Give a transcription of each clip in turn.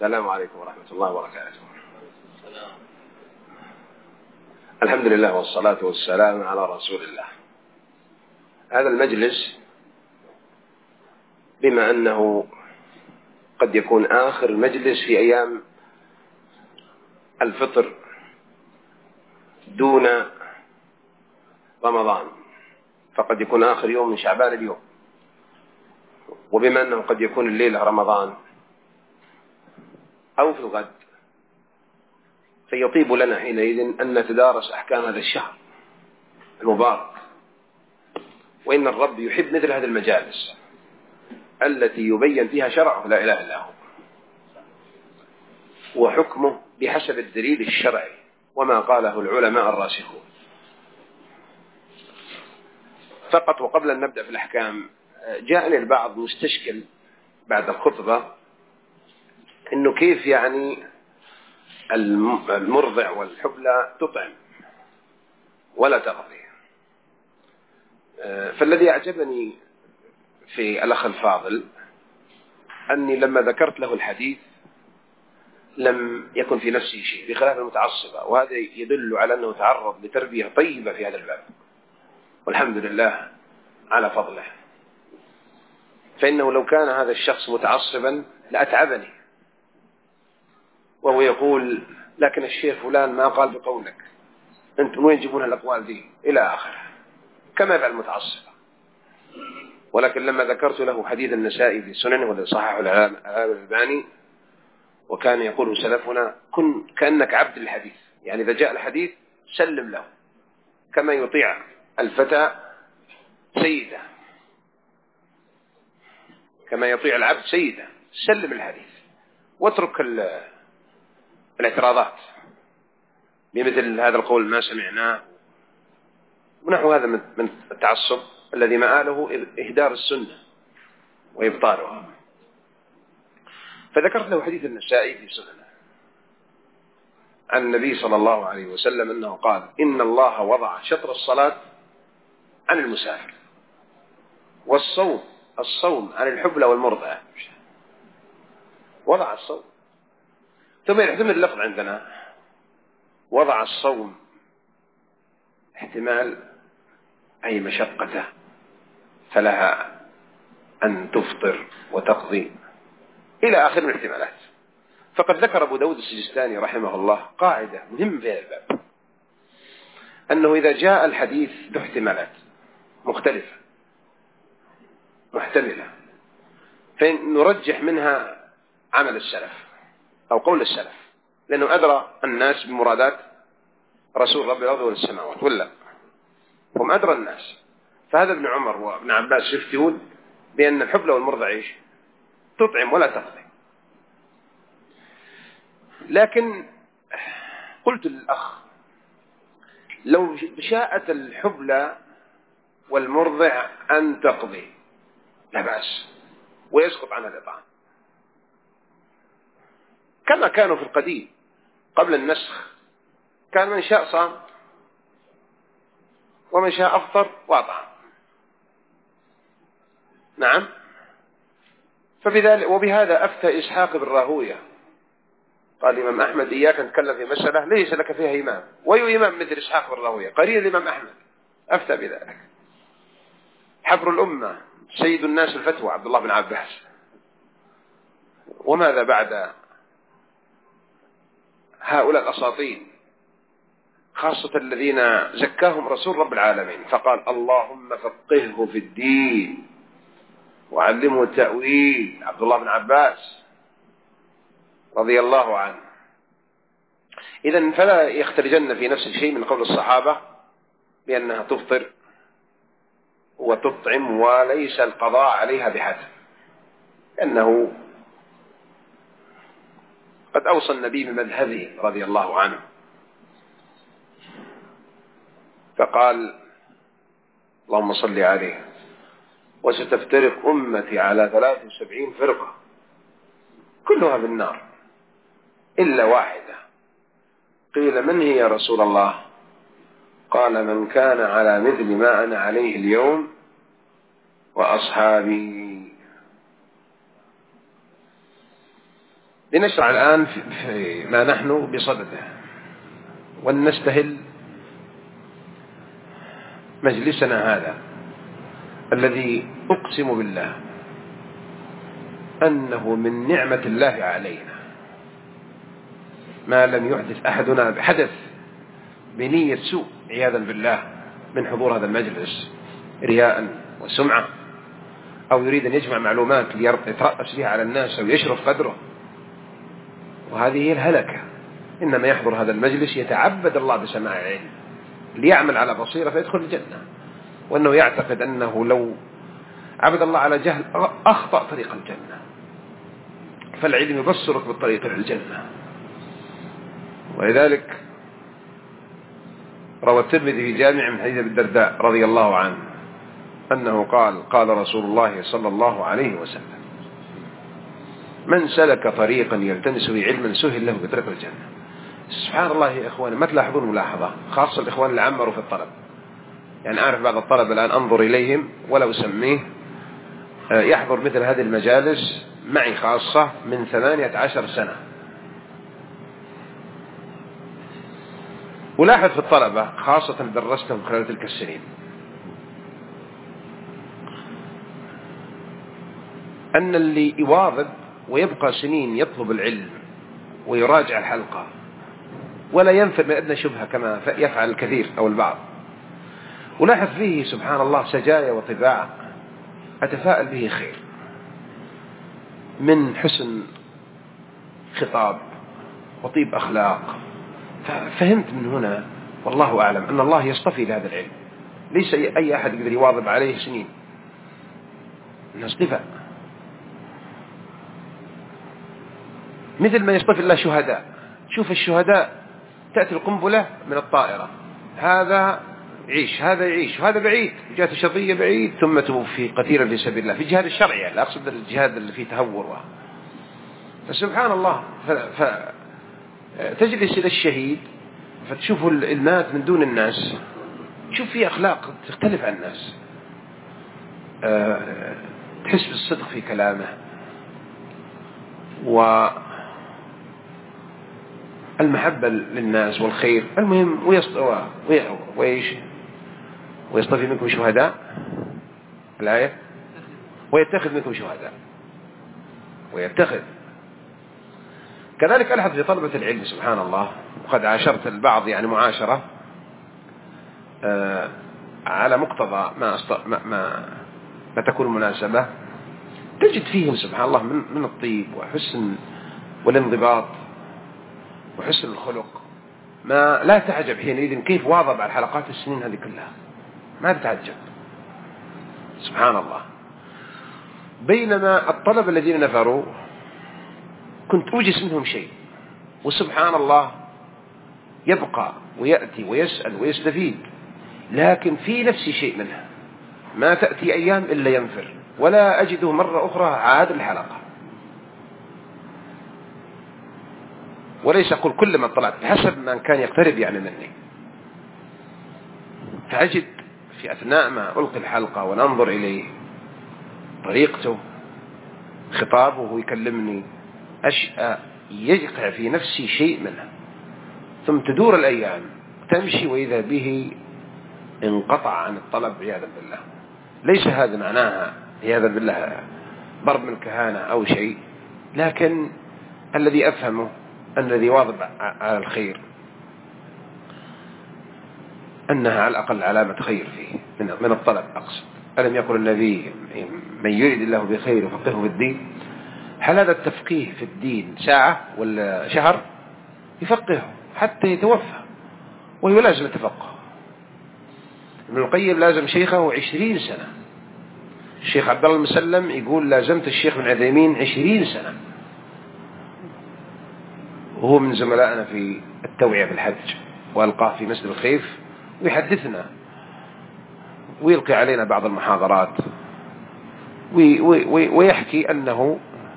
السلام عليكم ورحمة الله وبركاته. الحمد لله والصلاة والسلام على رسول الله. هذا المجلس بما أنه قد يكون آخر مجلس في أيام الفطر دون رمضان، فقد يكون آخر يوم من شعبان اليوم، وبما أنه قد يكون الليلة رمضان أو في الغد، فيطيب لنا حينئذ أن نتدارس أحكام هذا الشهر المبارك. وإن الرب يحب مثل هذه المجالس التي يبين فيها شرعه لا إله إلا هو، وحكمه بحسب الدليل الشرعي وما قاله العلماء الراسخون. فقط وقبل أن نبدأ في الأحكام، جاءني البعض مستشكل بعد الخطبة إنه كيف يعني المرضع والحبلى تطعم ولا تغطي. فالذي أعجبني في الأخ الفاضل أني لما ذكرت له الحديث لم يكن في نفسه شيء، بخلاف المتعصبة، وهذا يدل على أنه تعرض لتربية طيبة في هذا الباب، والحمد لله على فضله. فإنه لو كان هذا الشخص متعصبا لأتعبني، وهو يقول لكن الشيخ فلان ما قال بقولك، أنتم وين تجيبون الأقوال دي إلى آخره، كما يفعل المتعصبة. ولكن لما ذكرت له حديث النسائي في سننه والذي صححه الألباني، وكان يقول سلفنا كن كأنك عبد الحديث، يعني إذا جاء الحديث سلم له كما يطيع الفتى سيده، كما يطيع العبد سيده. سلم الحديث واترك الاعتراضات بمثل هذا القول ما سمعناه ونحو هذا من التعصب الذي مآله إهدار السنة وإبطالها. فذكرت له حديث النسائي في سننه عن النبي صلى الله عليه وسلم أنه قال إن الله وضع شطر الصلاة عن المسافر، والصوم عن الحبلى والمرضع. وضع الصوم، ثم يحتمل اللفظ عندنا وضع الصوم احتمال أي مشقته فلها أن تفطر وتقضي إلى آخر من الاحتمالات. فقد ذكر أبو داود السجستاني رحمه الله قاعدة مهمة في هذا الباب، أنه إذا جاء الحديث باحتمالات مختلفة محتملة فنرجح منها عمل السلف أو قول السلف، لأنه أدرى الناس بمرادات رسول رب الأرض والسماوات، ولا هم أدرى الناس. فهذا ابن عمر وابن عباس يفتون بأن الحبلى والمرضع إيش؟ تطعم ولا تقضي. لكن قلت للأخ لو شاءت الحبلى والمرضع أن تقضي لا بأس ويسقط عنها الإطعام، كما كانوا في القديم قبل النسخ، كان من شاء صام ومن شاء أفطر وأطعم. نعم. وبهذا أفتى إسحاق بن راهويه، قال الإمام أحمد إياك أن تتكلم في مسألة ليس لك فيها إمام، وأي إمام مثل إسحاق بن راهويه قرين الإمام أحمد أفتى بذلك. حبر الأمة سيد الناس الفتوى عبد الله بن عباس. وماذا بعد هؤلاء الأساطين، خاصة الذين زكاهم رسول رب العالمين فقال اللهم فقهه في الدين وعلمه التأويل، عبد الله بن عباس رضي الله عنه. إذن فلا يختلجن في نفس الشيء من قول الصحابة بأنها تفطر وتطعم وليس القضاء عليها بحتم، لأنه قد أوصى النبي بمذهبه رضي الله عنه فقال اللهم صل عليه وستفترق أمتي على 73 فرقة كلها بالنار إلا واحدة. قيل من هي يا رسول الله؟ قال من كان على مثل ما أنا عليه اليوم وأصحابي. لنشرع الآن في ما نحن بصدده، ونستهل مجلسنا هذا الذي أقسم بالله أنه من نعمة الله علينا ما لم يحدث أحدنا بحدث بنية سوء عياذا بالله من حضور هذا المجلس رياء وسمعة، أو يريد أن يجمع معلومات ليترأس بها على الناس أو يشرف قدره، وهذه هي الهلكة. إنما يحضر هذا المجلس يتعبد الله بسماع العلم ليعمل على بصيرة فيدخل الجنة، وأنه يعتقد أنه لو عبد الله على جهل أخطأ طريق الجنة، فالعلم يبصرك بالطريق إلى الجنة. ولذلك روى الترمذي في جامع من حديث أبي الدرداء رضي الله عنه أنه قال: قال رسول الله صلى الله عليه وسلم: من سلك طريقا يلتمس به علما سهل له بطريق الجنة. سبحان الله يا إخواني، ما تلاحظون ملاحظة خاصة الإخوان اللي عمروا في الطلب؟ يعني أعرف بعض الطلبة الآن أنظر إليهم ولا أسميه، يحضر مثل هذه المجالس معي خاصة من 18 سنة. ولاحظ في الطلبة خاصة درستهم خلال تلك السنين أن اللي يواظب ويبقى سنين يطلب العلم ويراجع الحلقة ولا ينفر من أدنى شبهة كما يفعل الكثير أو البعض، ولاحظ فيه سبحان الله سجايا وطباع أتفائل به خير من حسن خطاب وطيب أخلاق. ففهمت من هنا والله أعلم أن الله يصطفي لهذا العلم، ليس أي أحد يقدر يواظب عليه سنين، إنه اصطفاء، مثل ما يصطفي الله شهداء. شوف الشهداء تأتي القنبلة من الطائرة، هذا يعيش هذا يعيش وهذا بعيد، جاءت شظية بعيد ثم توفي قتيلا في سبيل الله في الجهاد الشرعي، لا أقصد الجهاد اللي فيه تهور. فسبحان الله، تجلس إلى الشهيد فتشوف المات من دون الناس، تشوف فيه أخلاق تختلف عن الناس، تحس بالصدق في كلامه والمحبة للناس والخير. المهم ويصطفي منكم شهداء، الآية ويتخذ منكم شهداء ويتخذ. كذلك ألحظ في طلبة العلم سبحان الله، وقد عاشرت البعض يعني معاشرة على مقتضى ما تكون مناسبة، تجد فيهم سبحان الله من الطيب وحسن والانضباط وحسن الخلق ما لا تعجب حينئذ كيف واظب على الحلقات السنين هذه كلها، ما تتعجب سبحان الله. بينما الطلبة الذين نفروا كنت أوجس منهم شيء، وسبحان الله يبقى ويأتي ويسأل ويستفيد، لكن في نفسي شيء منها ما تأتي أيام إلا ينفر، ولا أجده مرة أخرى عاد الحلقة. وليس أقول كل من طلعت، بحسب من كان يقترب يعني مني، فأجد في أثناء ما ألقي الحلقة وننظر إليه طريقته خطابه يكلمني أشأ يقع في نفسي شيء منها، ثم تدور الأيام تمشي وإذا به انقطع عن الطلب عياذا بالله. ليس هذا معناها عياذا بالله ضرب من الكهانة أو شيء، لكن الذي أفهمه أن الذي واظب على الخير أنها على الأقل علامة خير فيه من الطلب. أقصد ألم يقل النبي من يريد الله بخير يفقهه في الدين؟ هل هذا التفقيه في الدين ساعة ولا شهر؟ يفقهه حتى يتوفى، وهو لازم يتفقه. ابن القيم لازم شيخه 20 سنة. الشيخ عبد الله المسلم يقول لازمت الشيخ بن عثيمين 20 سنة، وهو من زملائنا في التوعية في الحج، وألقاه في مسجد الخيف ويحدثنا ويلقي علينا بعض المحاضرات ويحكي أنه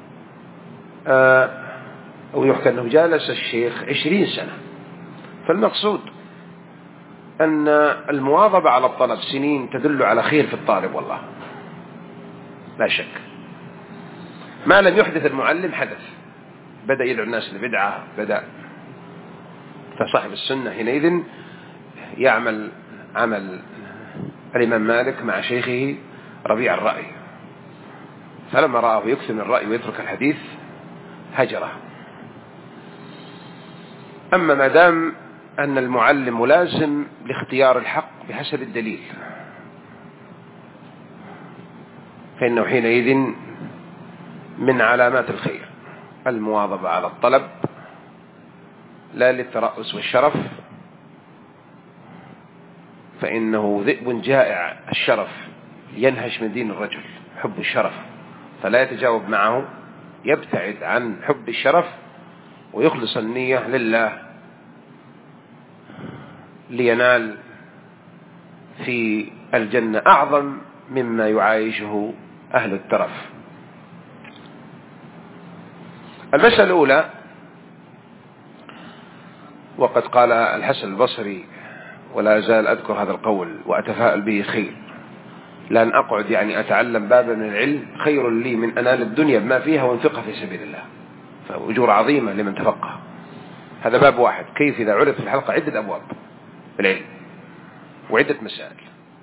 أو يحكي أنه جالس الشيخ 20 سنة. فالمقصود أن المواظبة على الطلب سنين تدل على خير في الطالب، والله لا شك. ما لم يحدث المعلم حدث، بدأ يدعو الناس لبدعة، فصاحب السنة حينئذ يعمل عمل الإمام مالك مع شيخه ربيع الرأي، فلما رآه يكثر من الرأي ويترك الحديث هجره. أما ما دام أن المعلم ملازم لاختيار الحق بحسب الدليل، فإنه حينئذ من علامات الخير المواظبة على الطلب لا للترأس والشرف، فإنه ذئب جائع الشرف ينهش من دين الرجل، حب الشرف، فلا يتجاوب معه، يبتعد عن حب الشرف ويخلص النية لله لينال في الجنة أعظم مما يعايشه أهل الترف. المسألة الأولى، وقد قال الحسن البصري ولا أزال أذكر هذا القول وأتفاءل به: خير لأن أقعد أتعلم بابا من العلم خير لي من أنال الدنيا بما فيها وانفقها في سبيل الله، فأجور عظيمة لمن تفقه. هذا باب واحد. كيف إذا عرض في الحلقة عدة أبواب في العلم وعدة مسائل.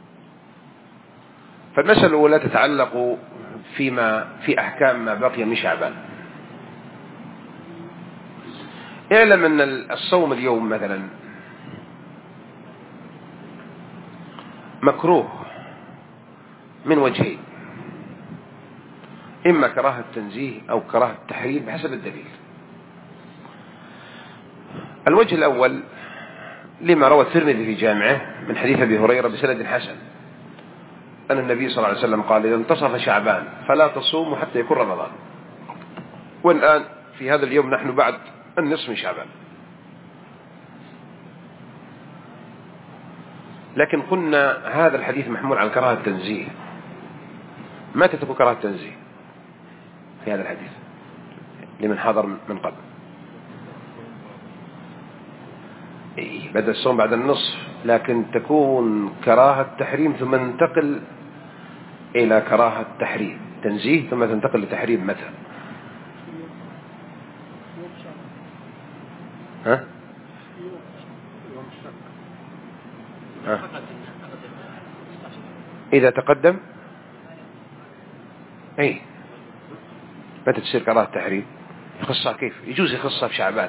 فالمسألة الأولى تتعلق في أحكام ما بقي من شعبان. اعلم أن الصوم اليوم مثلا مكروه من وجهين: إما كراهة تنزيه أو كراهة تحريم بحسب الدليل. الوجه الأول لما روى الترمذي في جامعه من حديث أبي هريرة بسند حسن أن النبي صلى الله عليه وسلم قال: إذا انتصف شعبان فلا تصوموا حتى يكون رمضان. والآن في هذا اليوم نحن بعد النصف من شعبان، لكن قلنا هذا الحديث محمول على كراهة التنزيه. متى تكون كراهة التنزيه في هذا الحديث لمن حضر من قبل؟ بدأ الصوم بعد النصف، لكن تكون كراهة تحريم ثم ننتقل إلى كراهة تحريم، تنزيه ثم تنتقل لتحريم. متى؟ ها؟ إذا تقدم أي متى تصير كراهة تحريم؟ يخصها كيف؟ يجوز يخصها في شعبان.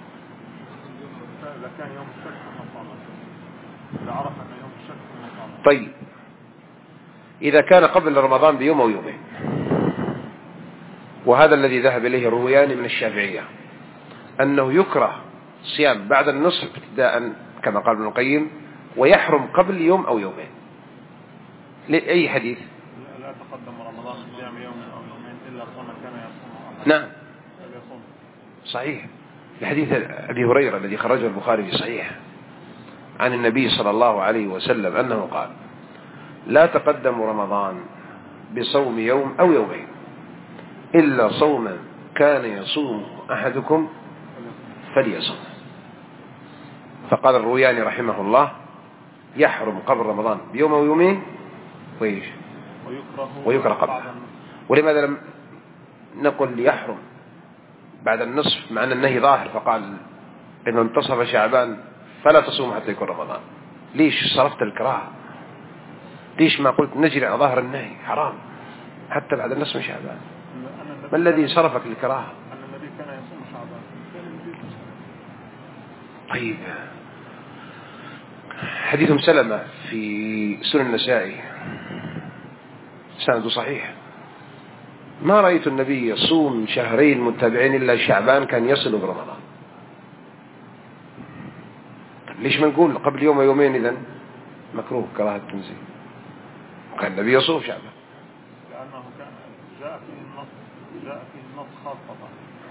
طيب إذا كان قبل رمضان بيوم أو يومين، وهذا الذي ذهب إليه رويان من الشافعية أنه يكره صيام بعد النصف ابتداء كما قال ابن القيم، ويحرم قبل يوم أو يومين. لأي حديث؟ لا تقدم رمضان صيام يوم أو يومين إلا صوما كان يصوم. نعم صحيح. الحديث أبي هريرة الذي خرجه البخاري في صحيح عن النبي صلى الله عليه وسلم أنه قال: لا تقدم رمضان بصوم يوم أو يومين إلا صوما كان يصوم أحدكم فليصوم. فقال الروياني رحمه الله: يحرم قبل رمضان بيوم أو يومين ويكره قبله. ولماذا لم نقل يحرم بعد النصف مع أن النهي ظاهر؟ فقال: إن انتصف شعبان فلا تصوم حتى يكون رمضان. ليش صرفت الكراهة؟ ليش ما قلت نجري على ظاهر النهي؟ حرام حتى بعد النصف من شعبان. ما الذي صرفك للكراهة؟ أن النبي كان يصوم شعبان. طيب حديث سلمة في سنن النسائي سنده صحيح: ما رأيت النبي يصوم شهرين متابعين إلا شعبان كان يصل برمضان. ليش ما نقول قبل يوم ويومين إذن مكروه كراهة التنزيه؟ كان النبي يصوم شعبان لأنه كان جاء في النص خاصة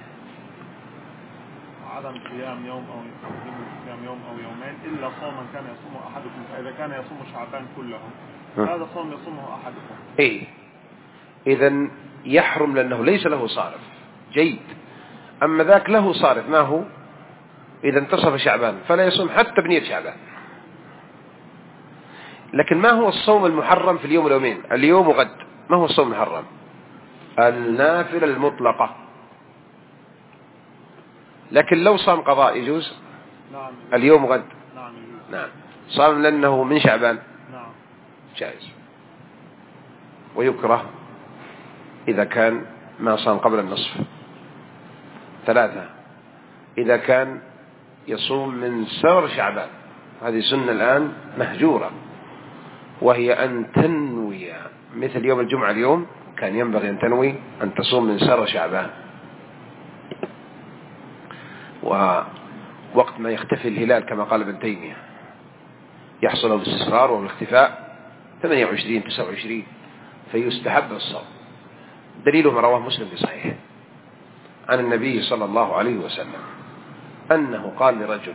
عدم صيام يوم أو يومين إلا صوما كان يصوم أحدكم، فإذا كان يصوم شعبان كله هذا صوم يصومه أحدكم. إيه إذن يحرم لأنه ليس له صارف. جيد. أما ذاك له صارف، ما هو؟ إذا انتصف شعبان فلا يصوم حتى بنية شعبان. لكن ما هو الصوم المحرم في اليوم واليومين؟ اليوم وغد. ما هو الصوم المحرم؟ النافلة المطلقة. لكن لو صام قضاء يجوز؟ نعم. اليوم غد؟ نعم يجوز. نعم. صام لأنه من شعبان؟ نعم. جائز. ويكره إذا كان ما صام قبل النصف. 3 إذا كان يصوم من سرر شعبان، هذه سنة الآن مهجورة، وهي أن تنوي مثل يوم الجمعة اليوم كان ينبغي أن تنوي أن تصوم من سرر شعبان، ووقت ما يختفي الهلال كما قال ابن تيمية يحصل الاستسرار والاختفاء 28 29 فيستحب الصوم. دليله ما رواه مسلم في صحيح عن النبي صلى الله عليه وسلم أنه قال لرجل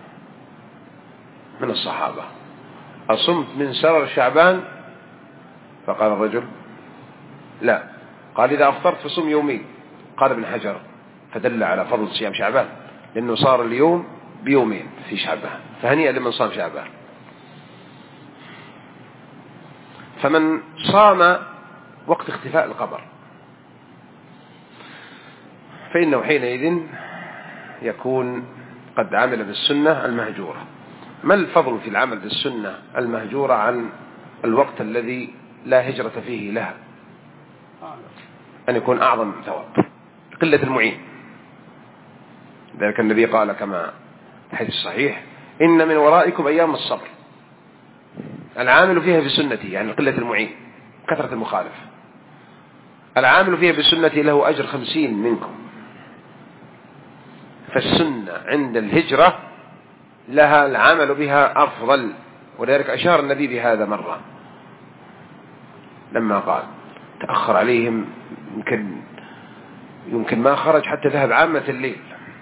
من الصحابة: أصمت من سرر شعبان؟ فقال الرجل: لا. قال: إذا أفطرت فصم يومين. قال ابن حجر: فدل على فضل صيام شعبان، لأنه صار اليوم بيومين في شعبان، فهنيئا لمن صام شعبان. فمن صام وقت اختفاء القمر فإنه حينئذ يكون قد عمل بالسنة المهجورة. ما الفضل في العمل بالسنة المهجورة عن الوقت الذي لا هجرة فيه لها؟ أن يكون أعظم ثواب، قلة المعين. ذلك النبي قال كما الحديث الصحيح: إن من ورائكم أيام الصبر، العامل فيها بسنتي، يعني قلة المعين كثرة المخالف، العامل فيها بسنتي له أجر 50 منكم. فالسنة عند الهجرة لها العمل بها أفضل، ولذلك أشار النبي بهذا مرة لما قال تأخر عليهم يمكن ما خرج حتى ذهب عامة الليل،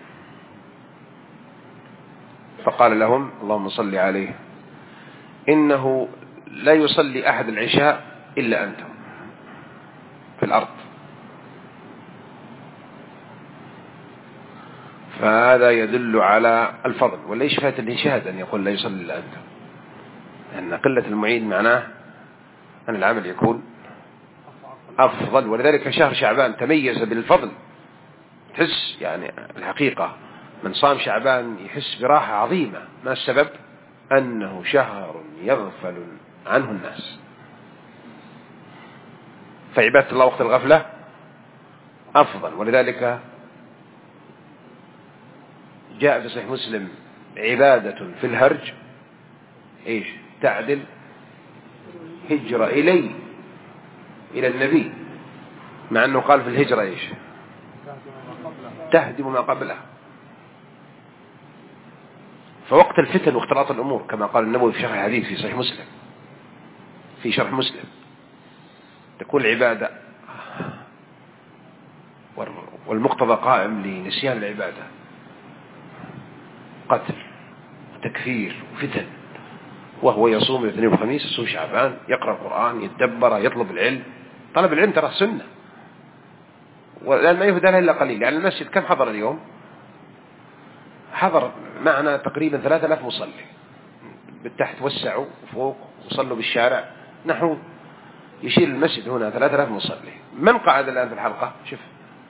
فقال لهم: اللهم صل عليه، إنه لا يصلي أحد العشاء إلا أنتم في الأرض. فهذا يدل على الفضل، وليش فات الإشهاد أن يقول لا يصلي إلا أنتم، لأن قلة المعين معناه أن العمل يكون أفضل. ولذلك شهر شعبان تميز بالفضل، تحس يعني الحقيقة من صام شعبان يحس براحة عظيمة. ما السبب؟ أنه شهر يغفل عنه الناس، فعبادة الله وقت الغفلة أفضل. ولذلك جاء في صحيح مسلم: عبادة في الهرج إيش؟ تعدل هجرة إلى النبي، مع أنه قال في الهجرة إيش؟ تهدم ما قبلها. فوقت الفتن واختلاط الأمور كما قال النبوي في شرح الحديث في صحيح مسلم في شرح مسلم تكون العبادة، والمقتضى قائم لنسيان العبادة، قتل وتكفير وفتن، وهو يصوم الاثنين والخميس، يصوم شعبان، يقرأ القرآن، يتدبر، يطلب العلم. طلب العلم ترى سنة، ولأن ما يهدى له إلا قليل. يعني المسجد كم حضر اليوم؟ حضر معنا تقريبا 3000 مصلي، بالتحت وسعوا وفوق وصلوا بالشارع، نحو يشيل المسجد هنا 3000 مصلي. من قعد الآن في الحلقة؟ شوف،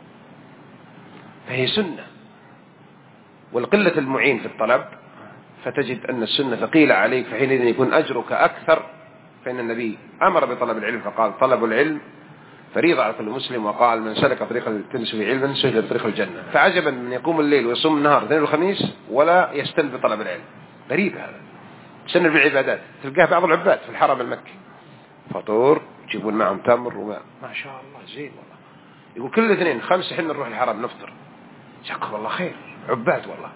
فهي سنة. والقلة المعين في الطلب فتجد أن السنة ثقيلة عليك، فحينئذ يكون أجرك أكثر. فإن النبي أمر بطلب العلم فقال: طلب العلم فريضة على كل مسلم، وقال: من سلك طريقا يلتمس فيه علما سهل بطريق الجنة. فعجبا من يقوم الليل ويصوم النهار الاثنين والخميس ولا يستن بطلب العلم. غريب هذا. سن بالعبادات تلقاه بعض العباد في الحرم المكي فطور يجيبون معهم تمر ما شاء الله زين والله، يقول كل اثنين 5 حين نروح الحرم نفطر. جزاكم الله خير، عباد والله.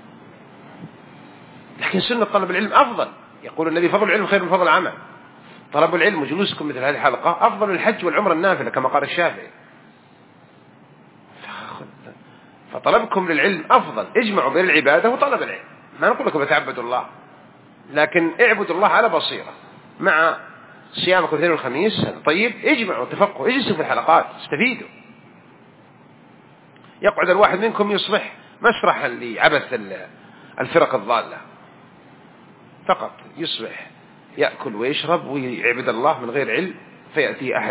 لكن سنة طلب العلم أفضل. يقول النبي: فضل العلم خير من فضل العمل. طلب العلم وجلوسكم مثل هذه الحلقة أفضل من الحج والعمرة النافلة كما قال الشافعي. فطلبكم للعلم أفضل. اجمعوا بين العبادة وطلب العلم. ما نقول لكم تعبدوا الله، لكن اعبدوا الله على بصيرة مع صيامكم الاثنين والخميس. طيب، اجمعوا، تفقوا، اجلسوا في الحلقات، استفيدوا. يقعد الواحد منكم يصبح مسرحا لعبث الفرق الضالة، فقط يصبح يأكل ويشرب ويعبد الله من غير علم، فيأتي أحد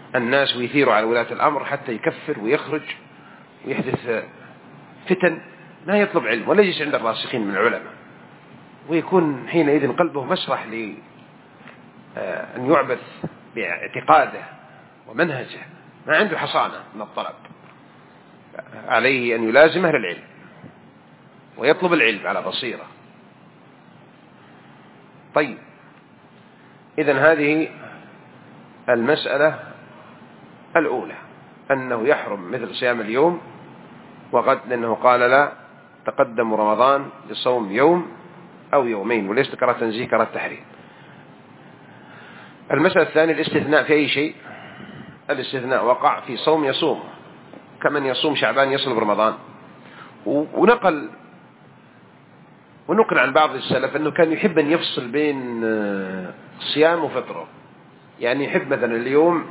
الناس ويثير على ولاة الأمر حتى يكفر ويخرج ويحدث فتن لا يطلب علم ولا يجلس عند الراسخين من العلماء، ويكون حينئذ قلبه مسرح لأن يعبث باعتقاده ومنهجه، ما عنده حصانة من الطلب. عليه أن يلازم أهل العلم ويطلب العلم على بصيرة. طيب، إذن هذه المسألة الأولى، أنه يحرم مثل صيام اليوم وغد، لأنه قال لا تقدم رمضان بصوم يوم أو يومين، وليس كرة تنزيه كرة تحريم. المسألة الثانية الاستثناء في أي شيء. الاستثناء وقع في صوم يصوم، كمن يصوم شعبان يصل برمضان. ونقل عن بعض السلف أنه كان يحب أن يفصل بين صيام وفطره، يعني يحب مثلا اليوم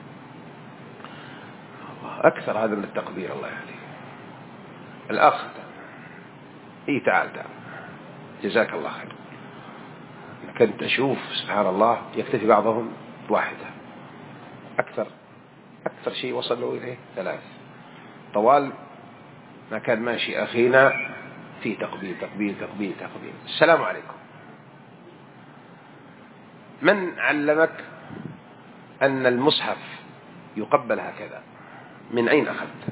أكثر هذا من التقبير، الله يهديه الأخ تعال جزاك الله خير. كنت أشوف سبحان الله يكتفي بعضهم بواحدة، أكثر شيء وصلوا إليه 3 طوال ما كان ماشي أخينا في تقبيل. السلام عليكم. من علمك أن المصحف يقبل هكذا؟ من أين أخذت؟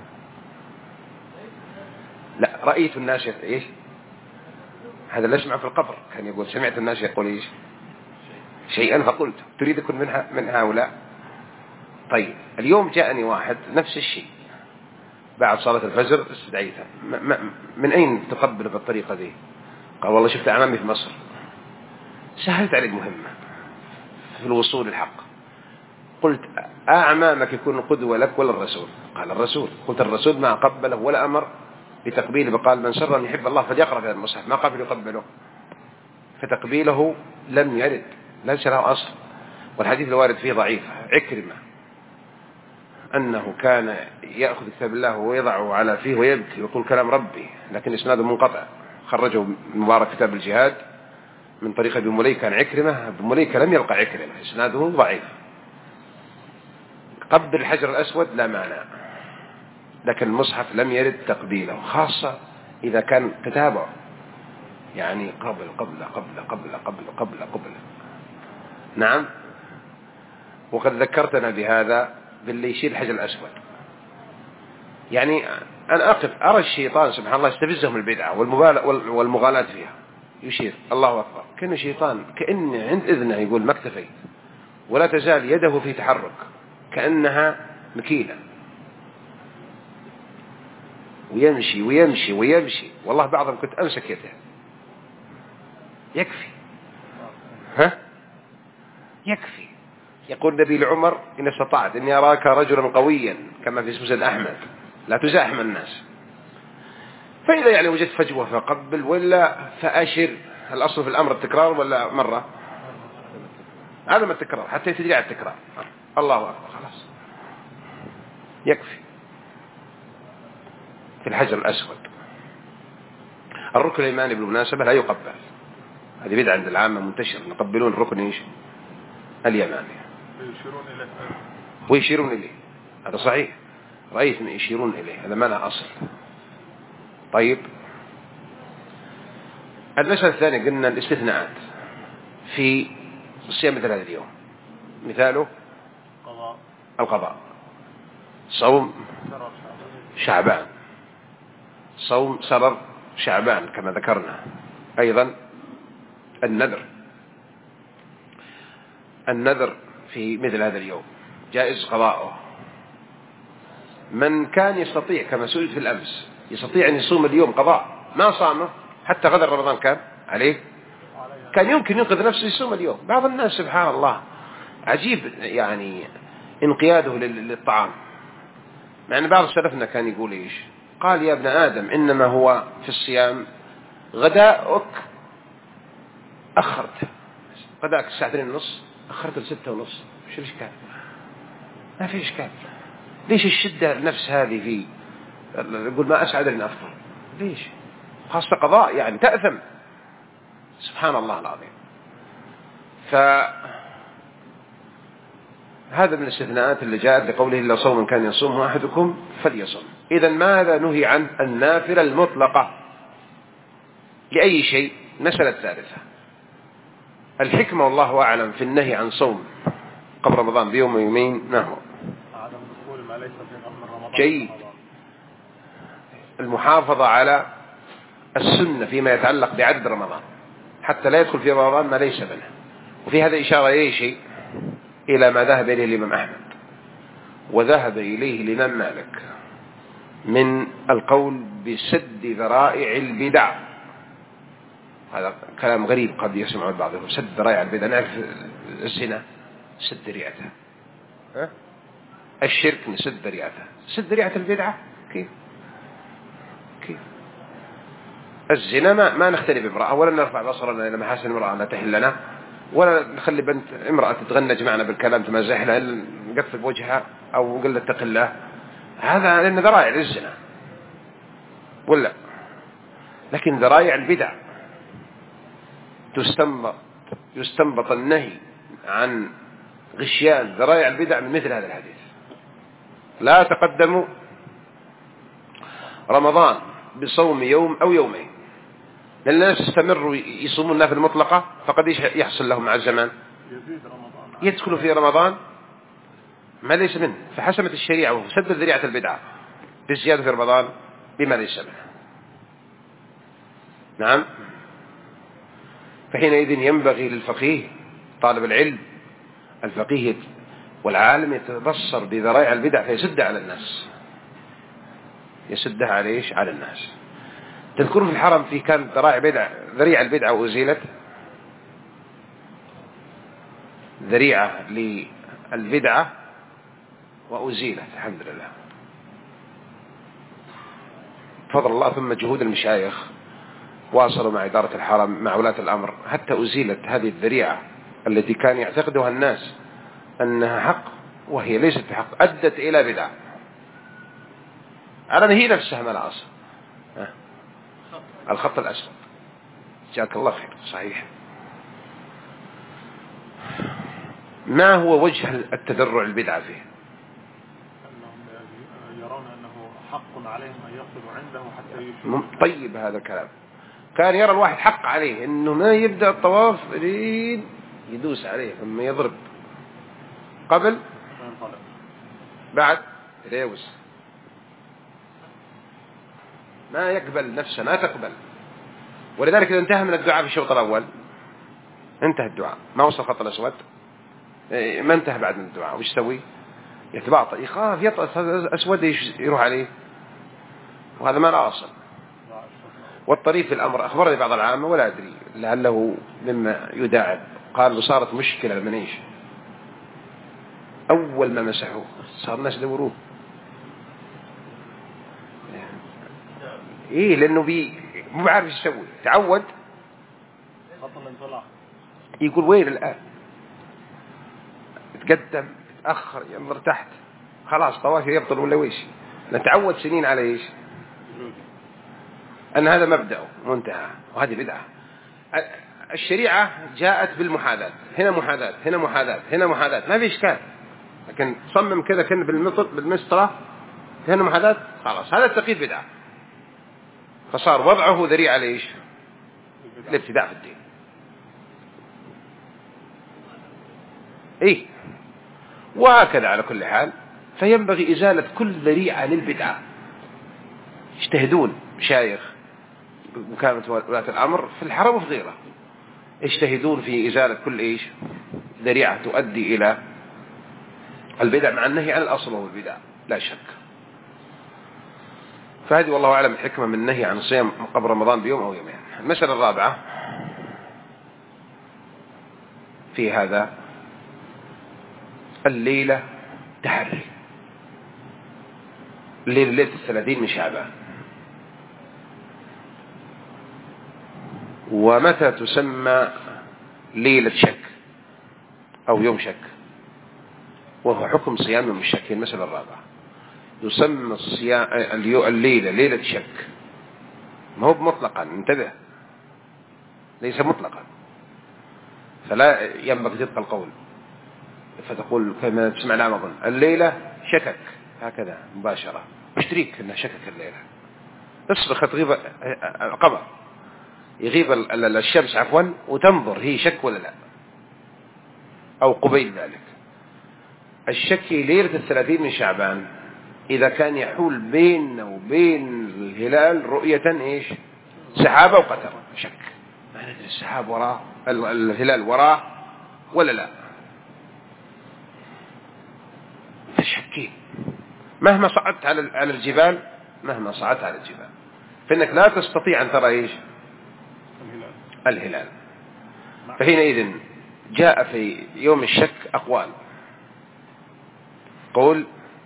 لا، رأيت الناس إيش هذا اللي أسمع في القبر، كان يقول سمعت الناس يقول إيش شيئا فقلت تريد أكون من هؤلاء. طيب، اليوم جاءني واحد نفس الشيء بعد صلاة الفجر، استدعيته من أين تقبل بالطريقة دي؟ قال والله شفت أمامي في مصر. سهلت عليك مهمة في الوصول للحق. قلت أعمامك يكون قدوة لك ولا الرسول؟ قال الرسول. قلت الرسول ما قبله ولا أمر بتقبيله، قال من سر أن يحب الله فليقرأ في المصحف، ما قبل يقبله. فتقبيله لم يرد، ليس له أصل، والحديث الوارد فيه ضعيف. عكرمة أنه كان يأخذ كتاب الله ويضعه على فيه ويبكي ويقول كلام ربي، لكن إسناده منقطع. خرجه مبارك كتاب الجهاد من طريق ابن مليكة عن عكرمة. ابن مليكة لم يلقى عكرمة، إسناده ضعيف. قبل الحجر الأسود لا مانع، لكن المصحف لم يرد تقبيله، خاصة إذا كان كتابه يعني قبل. نعم. وقد ذكرتنا بهذا باللي يشيل الحجر الأسود. يعني أنا أقف أرى الشيطان سبحان الله يستفزهم البدعة والمغالاة فيها، يشير الله أكبر كأنه شيطان، كأن عند إذنه يقول ما اكتفيت، ولا تزال يده في تحرك كأنها مكيلة، ويمشي. والله بعضهم كنت أمسك يده. يكفي يكفي. يقول النبي لعمر إن استطعت إني أراك رجلا قويا كما في مسند أحمد لا تزاحم الناس، فإذا يعني وجدت فجوة فقبل، ولا فأشر. الأصل في الأمر التكرار ولا مرة؟ عدم التكرار حتى تدري على التكرار. الله أكبر، خلاص يكفي. في الحجر الأسود الركن الإيماني بالمناسبة لا يقبل، هذه بدعة عند العامة منتشر، يقبلون الركن إيش اليماني ويشيرون إليه. هذا صحيح، رأيت من يشيرون إليه، هذا ما له أصل. طيب، المسألة الثانية قلنا الاستثناءات في الصيام مثل هذا اليوم، مثاله القضاء، صوم شعبان، صوم سرر شعبان كما ذكرنا. أيضا النذر في مثل هذا اليوم جائز قضاؤه. من كان يستطيع كما سئلت في الأمس يستطيع أن يصوم اليوم قضاء، ما صامه حتى غدا رمضان كان عليه، كان يمكن ينقذ نفسه يصوم اليوم. بعض الناس سبحان الله عجيب يعني انقياده للطعام، مع أن بعض سلفنا كان يقول إيش؟ قال يا ابن آدم إنما هو في الصيام غداؤك أخرت غداك 2:30 أخرت 6:30، وش الإشكال؟ ما في إشكال. ليش الشدة النفس هذه في يقول ما أسعد أن أفطر؟ ليش؟ خاصة قضاء يعني تأثم، سبحان الله العظيم. فهذا من الاستثناءات اللي جاءت لقوله إلا صوما كان يصومه أحدكم فليصم. إذا ماذا نهي عن النافلة المطلقة؟ لأي شيء. مسألة ثالثة، الحكمة والله أعلم في النهي عن صوم قبل رمضان بيوم ويومين ما هو؟ عدم دخول ما ليس في قبل رمضان. جيد. المحافظة على السنة فيما يتعلق بعدد رمضان حتى لا يدخل في رمضان ما ليس منه. وفي هذا إشارة إليه شيء إلى ما ذهب إليه الإمام أحمد وذهب إليه الإمام مالك من القول بسد ذرائع البدع. هذا كلام غريب قد يسمع البعض، سد ذرائع البدع. نعرف الزنا سد ذريعته، الشرك نسد ذريعته، سد ذريعة البدعة كيف؟ الزنا ما نختلي بامرأة ولا نرفع بصرنا إلى محاسن امرأة لا تحل لنا، ولا نخلي بنت امرأة تتغنج معنا بالكلام تمازح لها نقفل بوجهها أو نقول لها اتق الله. هذا لأن ذرائع للزنا ولا. لكن ذرائع البدع يستنبط النهي عن غشيان ذرائع البدع من مثل هذا الحديث. لا تقدموا رمضان بصوم يوم أو يومين، لأن الناس استمروا يصومون النافلة المطلقة فقد يحصل لهم مع الزمان يدخلوا في رمضان ما ليس منه، فحسمت الشريعة وسدت ذريعة البدعة بالزيادة في رمضان بما ليس منه. نعم. فحينئذ ينبغي للفقيه طالب العلم الفقيه والعالم يتبصر بذرائع البدع فيسد على الناس، يسدها على الناس. تذكروا في الحرم في كان ذريعة البدعة وأزيلت، ذريعة للبدعة وأزيلت الحمد لله بفضل الله. ثم جهود المشايخ واصلوا مع إدارة الحرم مع ولاة الأمر حتى أزيلت هذه الذريعة التي كان يعتقدها الناس أنها حق وهي ليست بحق، أدت إلى بدعة. أنا هي نفسها ما العصر الخط الأسود. جزاك الله خير. صحيح. ما هو وجه التذرع البدعة فيه؟ أنهم يرون أنه حق عليهم أن يقتلوا عنده حتى يشوفوا. طيب هذا الكلام كان يرى الواحد حق عليه أنه ما يبدأ الطواف يدوس عليه ثم يضرب قبل بعد يدوس، ما يقبل نفسه ما تقبل. ولذلك إذا انتهى من الدعاء في الشوط الأول انتهى الدعاء ما وصل الخط الأسود ما انتهى بعد من الدعاء وش يسوي؟ يتباطأ يخاف يطأس أسود يروح عليه، وهذا ما لا أصل. والطريف في الأمر أخبرني بعض العامة ولا أدري لعله مما يداعب قال صارت مشكلة المنيش أول ما مسحوه صار الناس يدوروه إيه لأنه مو عارف ايش يسوي تعود يقول وين الآن تقدم تأخر ينظر تحت خلاص طوافي يبطل ولا ويش نتعود سنين على ايش أن هذا مبدأ منتهى وهذه بدعة. الشريعة جاءت بالمحاذاة هنا محاذاة هنا محاذاة هنا محاذاة ما في إشكال، لكن تصمم كذا كان بالمسطرة هنا محاذاة خلاص هذا التقييد بدعة، فصار وضعه ذريعة ليش الابتداع في الدين. إيه وهكذا على كل حال فينبغي إزالة كل ذريعة للبدعة. يجتهدون مشايخ وكانت ولاة الأمر في الحرم وفي غيره يجتهدون في إزالة كل إيش ذريعة تؤدي إلى البدع مع النهي عن الأصل وهو البدع لا شك. فهذه والله أعلم الحكمة من النهي عن الصيام قبل رمضان بيوم أو يومين. المسألة الرابعة في هذا الليلة تحري ليلة 30 من شعبان. ومتى تسمى ليلة شك أو يوم شك وهو حكم صيام يوم الشك. هي المسألة الرابعة يسمى الليلة ليلة شك ما هو مطلقا انتبه ليس مطلقا، فلا ينبغي تبقى القول فتقول كما تسمع لا أظن الليلة شكك هكذا مباشرة اشتريك أنها شكك الليلة اصرخ تغيب قمر يغيب الشمس عفوا وتنظر هي شك ولا لا، أو قبيل ذلك. الشك ليلة 30 من شعبان إذا كان يحول بيننا وبين الهلال رؤية إيش؟ سحابة وقتر، شك ما ندري السحاب وراه الهلال وراه ولا لا، فشكين. مهما صعدت على الجبال، مهما صعدت على الجبال فإنك لا تستطيع أن ترى إيش؟ الهلال. فحينئذ جاء في يوم الشك أقوال. قول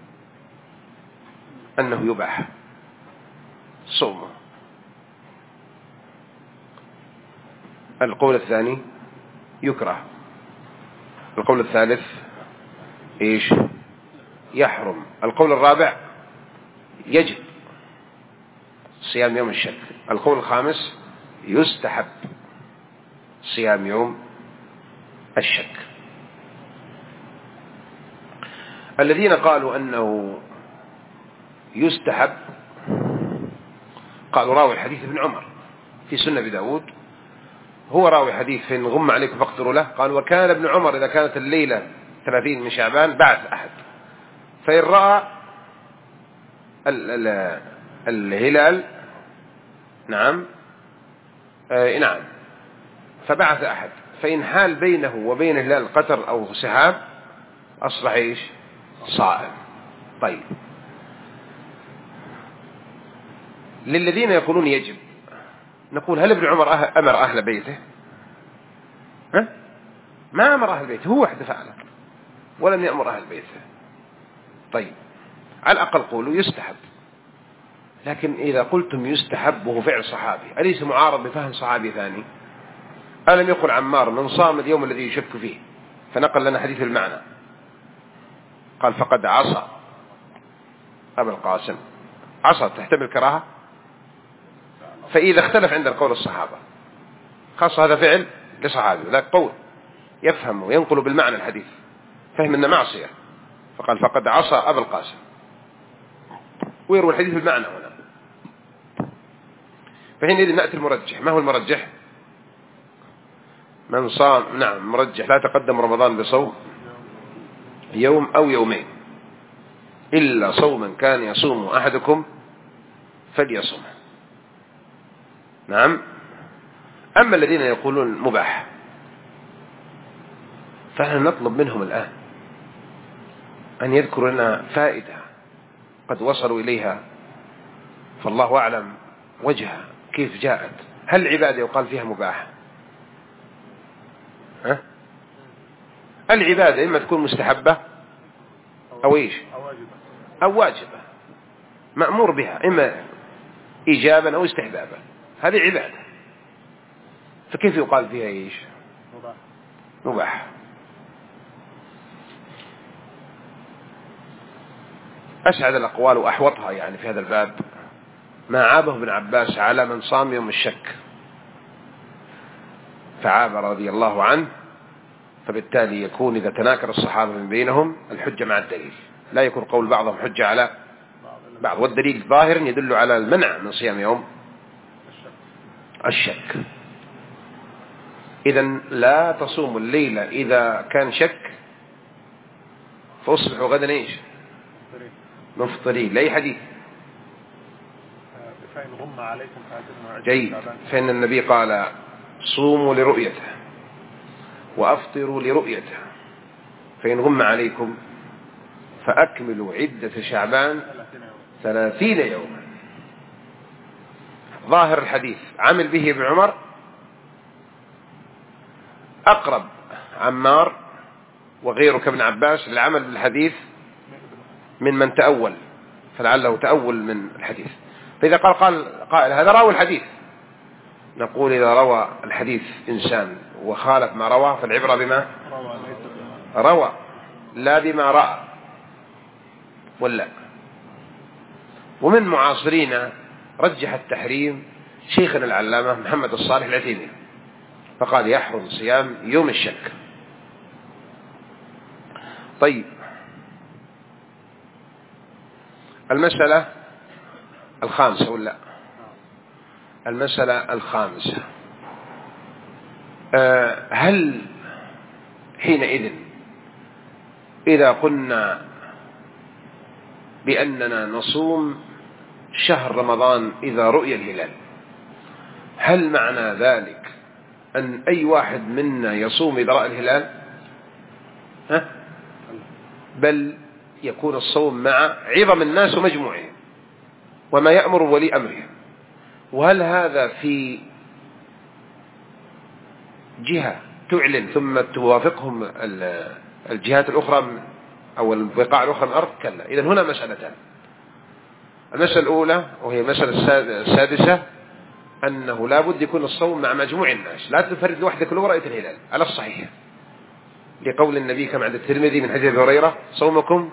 أنه يباح صومه. القول الثاني يكره. القول الثالث إيش؟ يحرم. القول الرابع يجب صيام يوم الشك. القول الخامس يستحب صيام يوم الشك. الذين قالوا أنه يستحب قالوا راوي حديث ابن عمر في سنة أبي داود، هو راوي حديث فإن غم عليكم فاقدروا له. قال وكان ابن عمر إذا كانت الليلة 30 من شعبان بعث أحد فإن رأى الهلال نعم فبعث أحد فإن حال بينه وبين الهلال قطر أو سحاب أصبح إيش؟ صائم. طيب للذين يقولون يجب نقول هل ابن عمر أمر أهل بيته؟ ما أمر أهل بيته، هو وحده فعله ولم يأمر أهل بيته. طيب على الأقل قولوا يستحب. لكن إذا قلتم يستحب وهو فعل صحابي أليس معارض بفهم صحابي ثاني؟ ألم يقل عمار من صام اليوم الذي يشك فيه، فنقل لنا حديث المعنى، قال فقد عصى أبا القاسم. عصى تحتمل كراهة، فإذا اختلف عند القول الصحابة خاصة هذا فعل لصحابي لا قول يفهم وينقل بالمعنى الحديث، فهم أنه معصية، فقال فقد عصى أبا القاسم ويروي الحديث بالمعنى هنا. فحينئذ نأتي المرجح. ما هو المرجح؟ من صام مرجح لا تقدم رمضان بصوم يوم أو يومين إلا صوما كان يصوم أحدكم فليصوم. نعم. أما الذين يقولون مباح فنحن نطلب منهم الآن أن يذكروا لنا فائدة قد وصلوا إليها فالله أعلم وجهها كيف جاءت. هل العبادة يقال فيها مباح؟ العبادة إما تكون مستحبة أو إيش أو واجبة مأمور بها، إما إيجابا أو استحبابا، هذه عبادة، فكيف يقال فيها إيش مباح؟ أسعد الأقوال وأحوطها يعني في هذا الباب ما عابه ابن عباس على من صام يوم الشك، فعاب رضي الله عنه، فبالتالي يكون إذا تناكر الصحابة من بينهم الحجة مع الدليل، لا يكون قول بعضهم حجة على بعض، والدليل ظاهر يدل على المنع من صيام يوم الشك. إذن لا تصوم الليلة إذا كان شك فاصبحوا غدا إيش مفطرين. لأي حديث فإن غم عليكم جيد، فإن النبي قال صوموا لرؤيته وأفطروا لرؤيته، فإن غم عليكم فأكملوا عدة شعبان 30 يوما. ظاهر الحديث عمل به ابن عمر، أقرب عمار وغيره كابن عباس للعمل بالحديث من تأول، فلعله تأول من الحديث. فإذا قال هذا راوي الحديث، نقول إذا روى الحديث إنسان وخالف ما روى فالعبرة بما روى لا بما رأى ولا. ومن معاصرين رجح التحريم شيخنا العلامة محمد الصالح العثيمين، فقال يحرم صيام يوم الشك. طيب المسألة الخامسة ولا المسألة الخامسة هل حينئذ إذا قلنا بأننا نصوم شهر رمضان إذا رؤي الهلال، هل معنى ذلك أن أي واحد منا يصوم إذا رأى الهلال؟ بل يكون الصوم مع عظم الناس ومجموعهم وما يأمر ولي أمرهم. وهل هذا في جهة تعلن ثم توافقهم الجهات الأخرى أو البقاع الأخرى من الأرض؟ كلا. إذن هنا مسألتان. المسألة الأولى وهي مسألة السادسة أنه لا بد يكون الصوم مع مجموع الناس، لا تنفرد لوحدك لو رأيت الهلال على الصحيح، لقول النبي كما عند الترمذي من حديث أبي هريرة: صومكم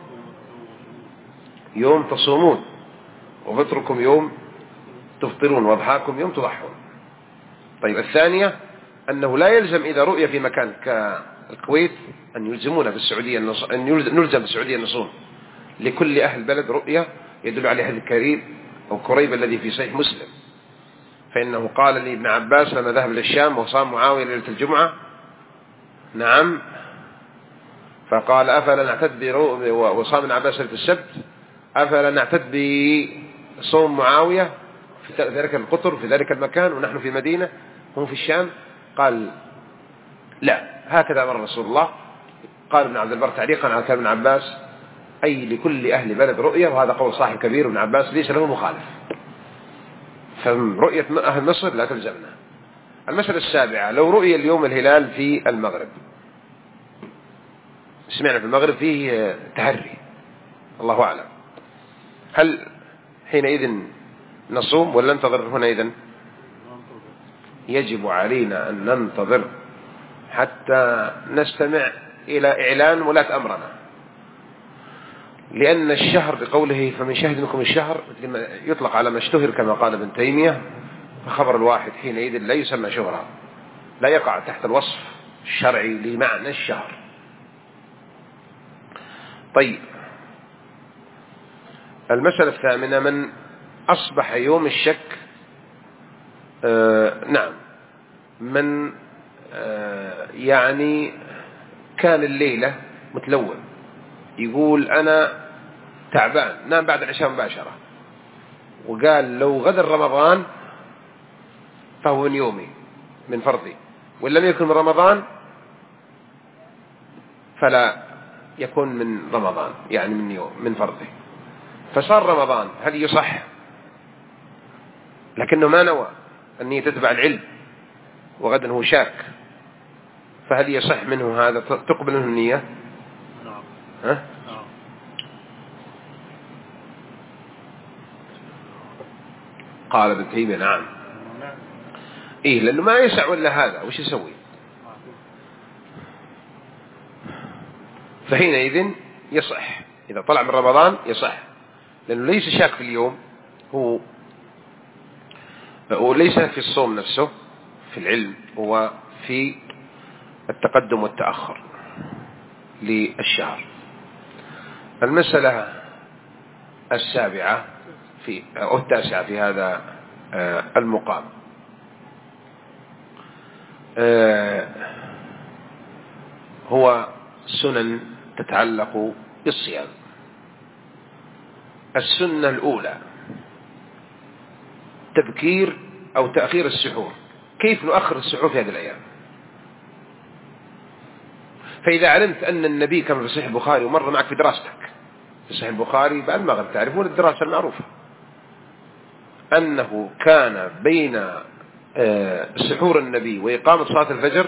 يوم تصومون وفطركم يوم تفطرون وأضحاكم يوم تضحون. طيب، الثانية أنه لا يلزم إذا رؤية في مكان كالكويت أن يلزمونا بالسعودية أن نلزم بالسعودية النصوم. لكل أهل بلد رؤية يدل عليه حديث كريم أو كريب الذي في صحيح مسلم، فإنه قال لابن عباس لما ذهب للشام وصام معاوية ليلة الجمعة: نعم. فقال: أفلا نعتد وصام ابن عباس ليلة السبت، أفلا نعتد بصوم معاوية في ذلك القطر في ذلك المكان ونحن في مدينة هم في الشام؟ قال: لا، هكذا أمر رسول الله. قال ابن عبد البر تعليقا على كلام ابن عباس: أي لكل أهل بلد رؤية، وهذا قول صاحب كبير ابن عباس ليس له مخالف، فرؤية أهل مصر لا تلزمنا. المسألة السابعة: لو رؤي اليوم الهلال في المغرب، سمعنا في المغرب فيه تحري الله أعلم، هل حينئذ نصوم ولا ننتظر هنئذ؟ يجب علينا أن ننتظر حتى نستمع إلى إعلان ولاة أمرنا، لأن الشهر بقوله فمن شهد منكم الشهر يطلق على ما اشتهر كما قال ابن تيمية، فخبر الواحد حينئذ لا يسمى شهرا، لا يقع تحت الوصف الشرعي لمعنى الشهر. طيب، المسألة الثامنة: من أصبح يوم الشك، نعم، من يعني كان الليلة متلون يقول أنا تعبان، نام بعد العشاء مباشرة، وقال لو غدا رمضان فهو من يومي من فرضي، وإن لم يكن من رمضان فلا يكون من رمضان، يعني من يوم من فرضه، فصار رمضان، هل يصح؟ لكنه ما نوى أن تتبع العلم وغدا هو شاك، فهل يصح منه هذا؟ تقبل منه النية؟ نعم. قال ابن تيمية: نعم. إيه، لأنه ما يسع ولا هذا، وش يسوي؟ فحينئذ يصح، إذا طلع من رمضان يصح، لأنه ليس شاك في اليوم، هو وليس في الصوم نفسه في العلم، هو في التقدم والتأخر للشهر. المسألة السابعة أو التاسعة في هذا المقام: هو سنن تتعلق بالصيام. السنة الأولى تبكير أو تأخير السحور. كيف نؤخر السحور في هذه الأيام؟ فإذا علمت أن النبي كما في صحيح البخاري ومر معك في دراستك في صحيح البخاري بعد المغرب، تعرفون الدراسة المعروفة، أنه كان بين سحور النبي وإقامة صلاة الفجر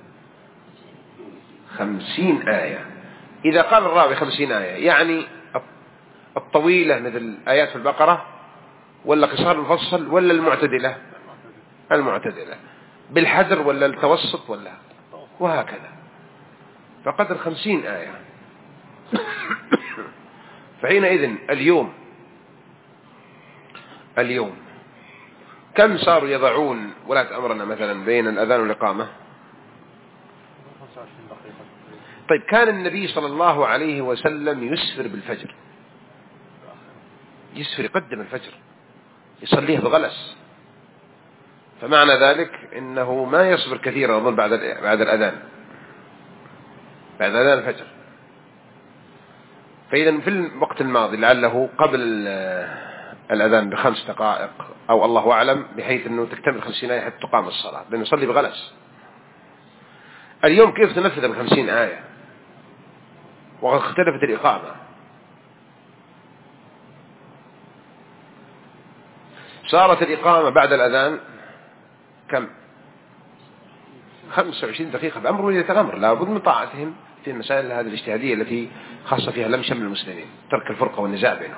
50 آية. إذا قال الراوي 50 آية، يعني الطويلة مثل آيات في البقرة، ولا قصار المفصل، ولا المعتدلة بالحذر، ولا التوسط، ولا وهكذا، فقدر 50 آية. فحينئذ اليوم كم صاروا يضعون ولاة أمرنا مثلا بين الأذان والإقامة؟ طيب، كان النبي صلى الله عليه وسلم يسفر بالفجر، يقدم الفجر، يصليه بغلس، فمعنى ذلك إنه ما يصبر كثيرا أظن بعد الأذان، بعد أذان الفجر. فإذا في الوقت الماضي لعله قبل الأذان ب5 دقائق أو الله أعلم، بحيث أنه تكتمل 50 آية حتى تقام الصلاة، لأنه يصلي بغلس. اليوم كيف تنفذ 50 آية؟ وقد اختلفت الإقامة. صارت الإقامة بعد الأذان كم؟ 25 دقيقة بأمر ولية الأمر، لابد من طاعتهم في المسائل هذه الاجتهادية التي خاصة فيها لم شمل المسلمين، ترك الفرقة والنزاع بينهم.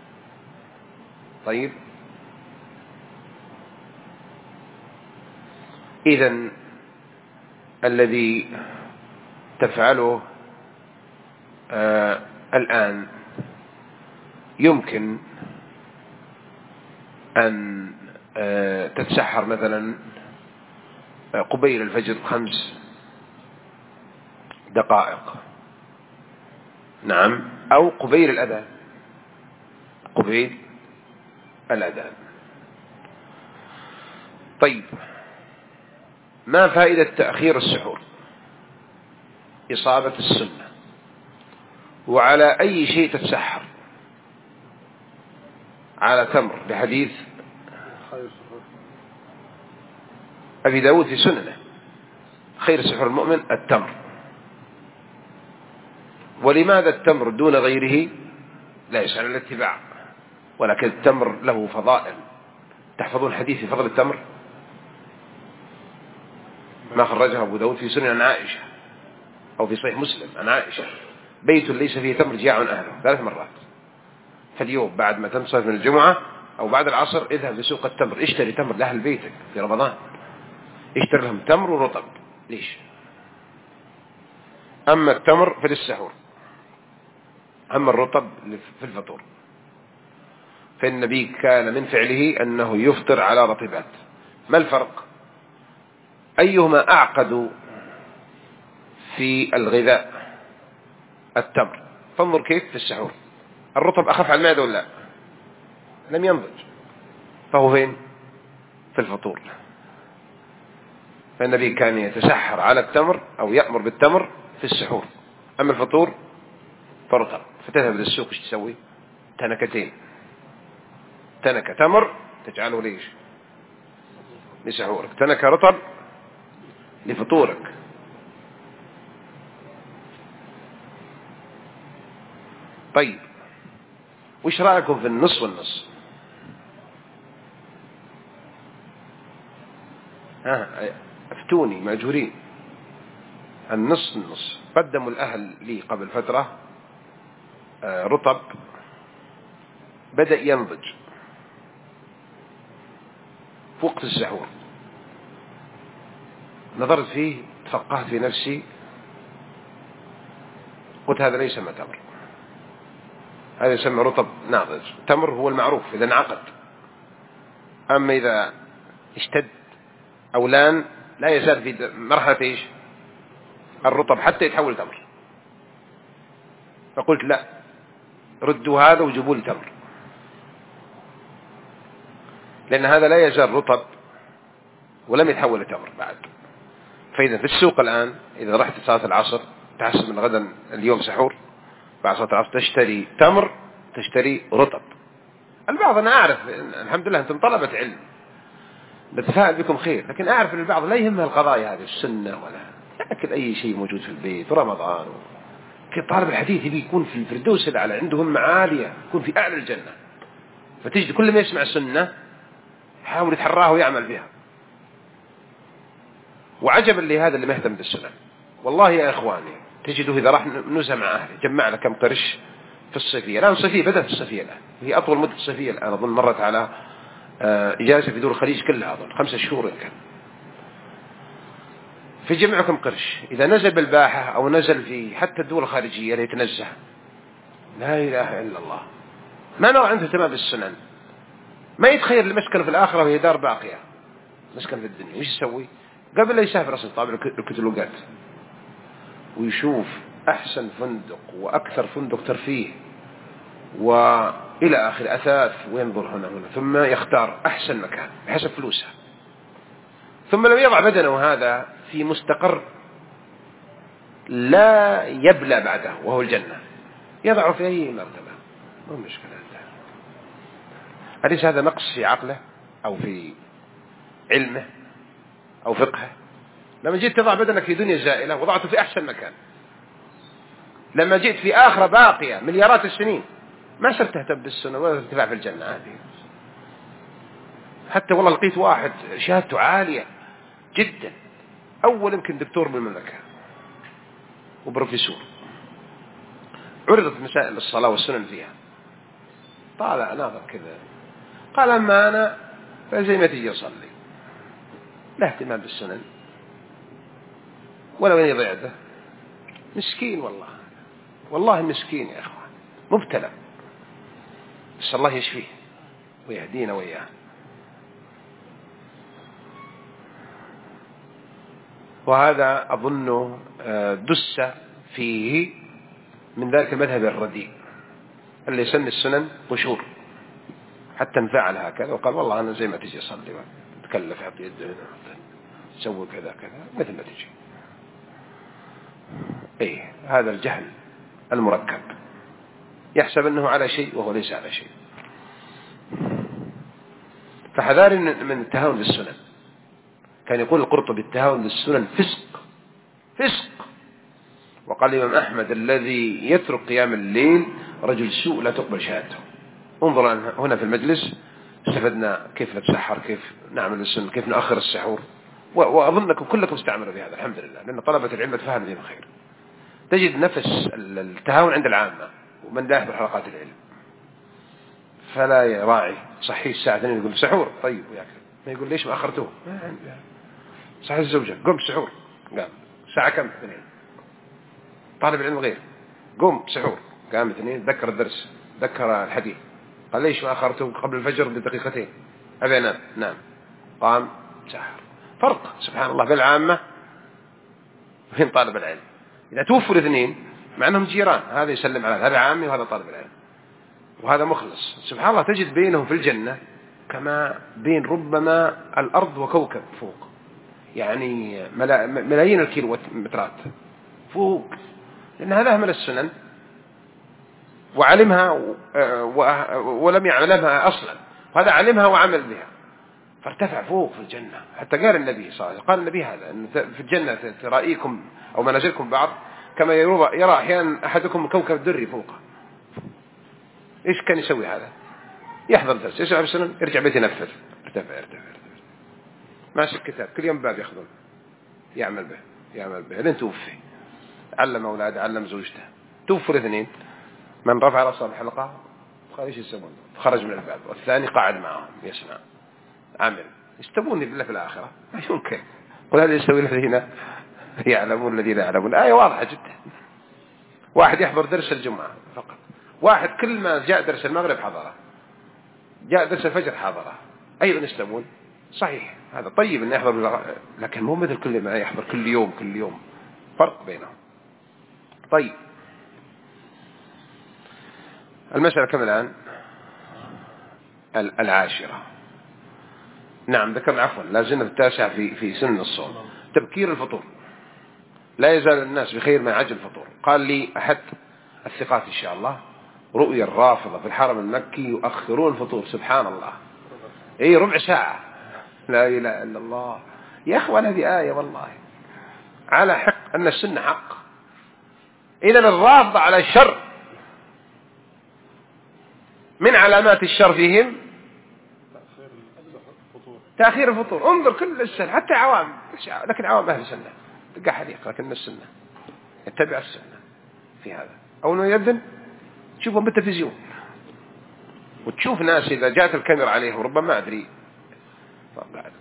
طيب، إذن الذي تفعله الآن يمكن أن تتسحر مثلا قبيل الفجر 5 دقائق، نعم، أو قبيل الأذان، قبيل الأذان. طيب، ما فائدة تأخير السحور؟ إصابة السنة. وعلى أي شيء تتسحر؟ على تمر، بحديث أبي داود في سننه: خير سحور المؤمن التمر. ولماذا التمر دون غيره؟ لا يسأل الاتباع، ولكن التمر له فضائل. تحفظون حديث في فضل التمر ما خرجها أبو داود في سنن عن عائشة، أو في صحيح مسلم عن عائشة: بيت ليس فيه تمر جاع أهله 3 مرات. فاليوم بعد ما تنصرف من الجمعة أو بعد العصر اذهب لسوق التمر، اشتري تمر لأهل بيتك في رمضان، اشتري لهم تمر ورطب. ليش؟ أما التمر فللسحور، أما الرطب في الفطور. فالنبي كان من فعله أنه يفطر على رطبات. ما الفرق؟ أيهما أعقد في الغذاء؟ التمر. فانظر كيف في السحور، الرطب أخف على المعدة ولا لا؟ لم ينضج، فهو فين؟ في الفطور. فالنبي كان يتسحر على التمر أو يأمر بالتمر في السحور، أما الفطور فرطب. فتذهب للسوق ايش تسوي؟ تنكتين، تنكة تمر تجعله ليش؟ لسحورك، تنكة رطب لفطورك. طيب، وش رأيكم في النص والنص؟ افتوني مأجورين. النص النص. قدموا الأهل لي قبل فترة رطب بدأ ينضج في وقت السحور، نظرت فيه تفقهت في نفسي، قلت هذا ليس ما تمر، هذا يسمى رطب ناضج. تمر هو المعروف إذا انعقد، أما إذا اشتد أو لان لا يزال في مرحلة إيش؟ الرطب حتى يتحول تمر. فقلت لا، ردوا هذا وجيبوا لي تمر، لأن هذا لا يزال رطب ولم يتحول لتمر بعد. فإذا في السوق الآن إذا رحت صلاة العصر تحسب من غدا اليوم سحور، بعد صلاة العصر تشتري تمر تشتري رطب. البعض أنا أعرف الحمد لله أنتم طلبة علم بتفاعل بكم خير، لكن أعرف أن البعض لا يهمها القضايا هذه السنة ولا يأكل أي شيء موجود في البيت ورمضان. طالب الحديث يبي يكون في الفردوس الأعلى، عندهم معالية، يكون في أعلى الجنة. فتجد كل ما يسمع السنة يحاول يتحراها ويعمل بها. وعجبا لهذا اللي مهتم بالسنة. والله يا إخواني تجده إذا راح نزهة مع أهله جمع له كم قرش في الصيفية. الآن الصيفية بدأت الصيفية الآن، هي أطول مدة الصيفية الآن أظن مرت على إجازة في دول الخليج كلها أظن 5 شهور يمكن. في جمعكم قرش إذا نزل بالباحة أو نزل في حتى الدول الخارجية اللي يتنزه، لا إله إلا الله، ما نرى عنده اهتمام بالسنن، ما يتخيل المسكن في الآخرة وهي دار باقية، مسكن في الدنيا. وش يسوي؟ قبل لا يسافر أصلا طابع الكتالوجات ويشوف أحسن فندق وأكثر فندق ترفيه وإلى آخر أثاث، وينظر هنا ثم يختار أحسن مكان بحسب فلوسه. ثم لم يضع بدنه هذا في مستقر لا يبلى بعده وهو الجنة، يضعه في أي مرتبة، مو مشكلة. أليس هذا نقص في عقله أو في علمه أو فقهه؟ لما جيت تضع بدنك في دنيا زائلة وضعته في أحسن مكان، لما جئت في آخرة باقية مليارات السنين ما صرت تهتم بالسنة ولا ارتفاع في الجنة هذه. حتى والله لقيت واحد شهادته عالية جدا، أول يمكن دكتور بالمملكة وبروفيسور، عرضت مسائل الصلاة والسنن فيها، طالع ناظر كذا قال أما أنا فزي ما تيجي أصلي، لا اهتمام بالسنن ولا وين يضيع ده. مسكين والله مسكين يا أخوان، مبتلى، بس الله يشفيه ويهدينا وإياه. وهذا أظن دس فيه من ذلك المذهب الرديء اللي يسمي السنن قشور، حتى انفعل هكذا وقال والله أنا زي ما تجي أصلي، تكلف يعطي يده هنا سوي كذا كذا مثل ما تجي. إيه هذا الجهل المركب، يحسب أنه على شيء وهو ليس على شيء. فحذار من التهاون بالسنن. كان يقول القرطبي التهاون بالسنن فسق. وقال الإمام أحمد الذي يترك قيام الليل رجل سوء لا تقبل شهادته. انظر هنا في المجلس استفدنا كيف نتسحر، كيف نعمل السنن، كيف نأخر السحور، وأظنكم كلكم استعملوا بهذا الحمد لله، لأن طلبة العلم تفهم دين الخير. تجد نفس التهاون عند العامة ومن لا يحضر حلقات العلم، فلا يراعي صحيح الساعة 2 يقول سحور طيب وياك، ما يقول ليش ما أخرتوه، صحيح الزوجة قم سحور، قام الساعة كم 2. طالب العلم غير قم سحور، قام 2 ذكر الدرس ذكر الحديث، قال ليش ما أخرته قبل الفجر بدقيقتين أبي أنام، نعم قام سحر. فرق سبحان الله بين العامة وبين طالب العلم. إذا توفوا الاثنين مع أنهم جيران، هذا يسلم على هذا عامي وهذا طالب العلم وهذا مخلص، سبحان الله تجد بينهم في الجنة كما بين ربما الأرض وكوكب فوق، يعني ملايين الكيلومترات فوق، لأن هذا أهمل السنن وعلمها ولم يعلمها أصلا، وهذا علمها وعمل بها فارتفع فوق في الجنة. حتى قال النبي صلى الله عليه وسلم، قال النبي هذا أن في الجنة ترائيكم أو منازلكم بعض كما يرى أحيانا أحدكم كوكب الدري فوقه. إيش كان يسوي هذا؟ يحضر درس يسمع بالسنن يرجع بيت ينفذ، ارتفع ماسك كتاب كل يوم باب يأخذون يعمل به لين توفي. علم أولاده علم زوجته، توفوا الاثنين، من رفع رأسه الحلقة قال ايش يسوون، خرج من الباب، والثاني قاعد معهم يسمع عمل. يستبون بالله في الآخرة ما يمكن. قل هذا يستوي الذين يعلمون الذين يعلمون، آية واضحة جدا. واحد يحضر درس الجمعة فقط، واحد كل ما جاء درس المغرب حضره، جاء درس الفجر حضره، أيضا يستبون. صحيح هذا طيب أن يحضر، لكن مو مثل كل ما يحضر كل يوم، فرق بينهم. طيب المسألة كم الآن؟ 10. نعم ذكرنا عفوا لازلنا في 9 في سن الصوم. تبكير الفطور، لا يزال الناس بخير ما عجل الفطور. قال لي أحد الثقات إن شاء الله رؤيا الرافضة في الحرم المكي يؤخرون الفطور، سبحان الله، اي ربع ساعة، لا إله إلا الله يا أخوان. هذه آية والله على حق أن السنة حق. إذا الرافضة على الشر، من علامات الشر فيهم تأخير الفطور. انظر كل السنة حتى عوام، لكن عوام أهل السنة تلقى حديق، لكن السنة يتبع السنة في هذا. أول ما يبدن تشوفهم بالتلفزيون، وتشوف ناس إذا جاءت الكاميرا عليهم ربما أدري بعد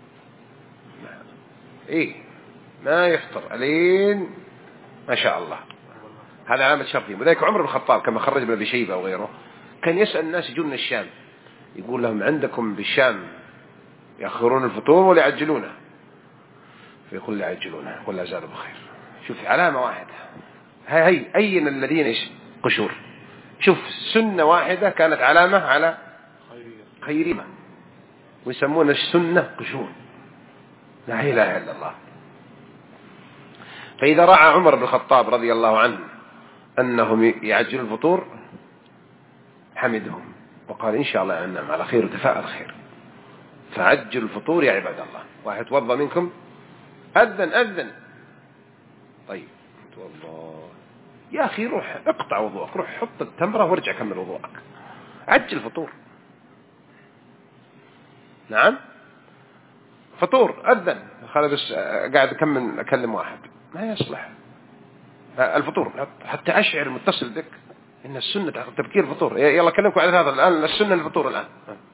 إيه ما يفطر ألين ما شاء الله. هذا علامة شر فيهم. وذلك عمر بن الخطاب كما خرج ابن أبي شيبة وغيره كان يسأل الناس يجون من الشام، يقول لهم عندكم بالشام يأخرون الفطور ولا يعجلونه؟ فيقول لا يعجلونه، يقول لا زالوا بخير. شوف علامة واحدة، هي أين الذين قشور. شوف سنة واحدة كانت علامة على خيرية، ويسمون السنة قشور. لا إله إلا الله. فإذا رأى عمر بن الخطاب رضي الله عنه أنهم يعجلوا الفطور حمدهم وقال إن شاء الله أنهم على خير وتفاءل خير، فعجلوا الفطور يا عباد الله. واحد توضى منكم أذن طيب توضى يا أخي روح اقطع وضوءك، روح حط التمرة وارجع كمل وضوءك، عجل الفطور. نعم فطور أذن خلاص بس قاعد أكلم واحد ما يصلح الفطور حتى أشعر متصل بك إن السنة تبكير الفطور. يلا كلمكم على هذا الآن السنة الفطور الآن،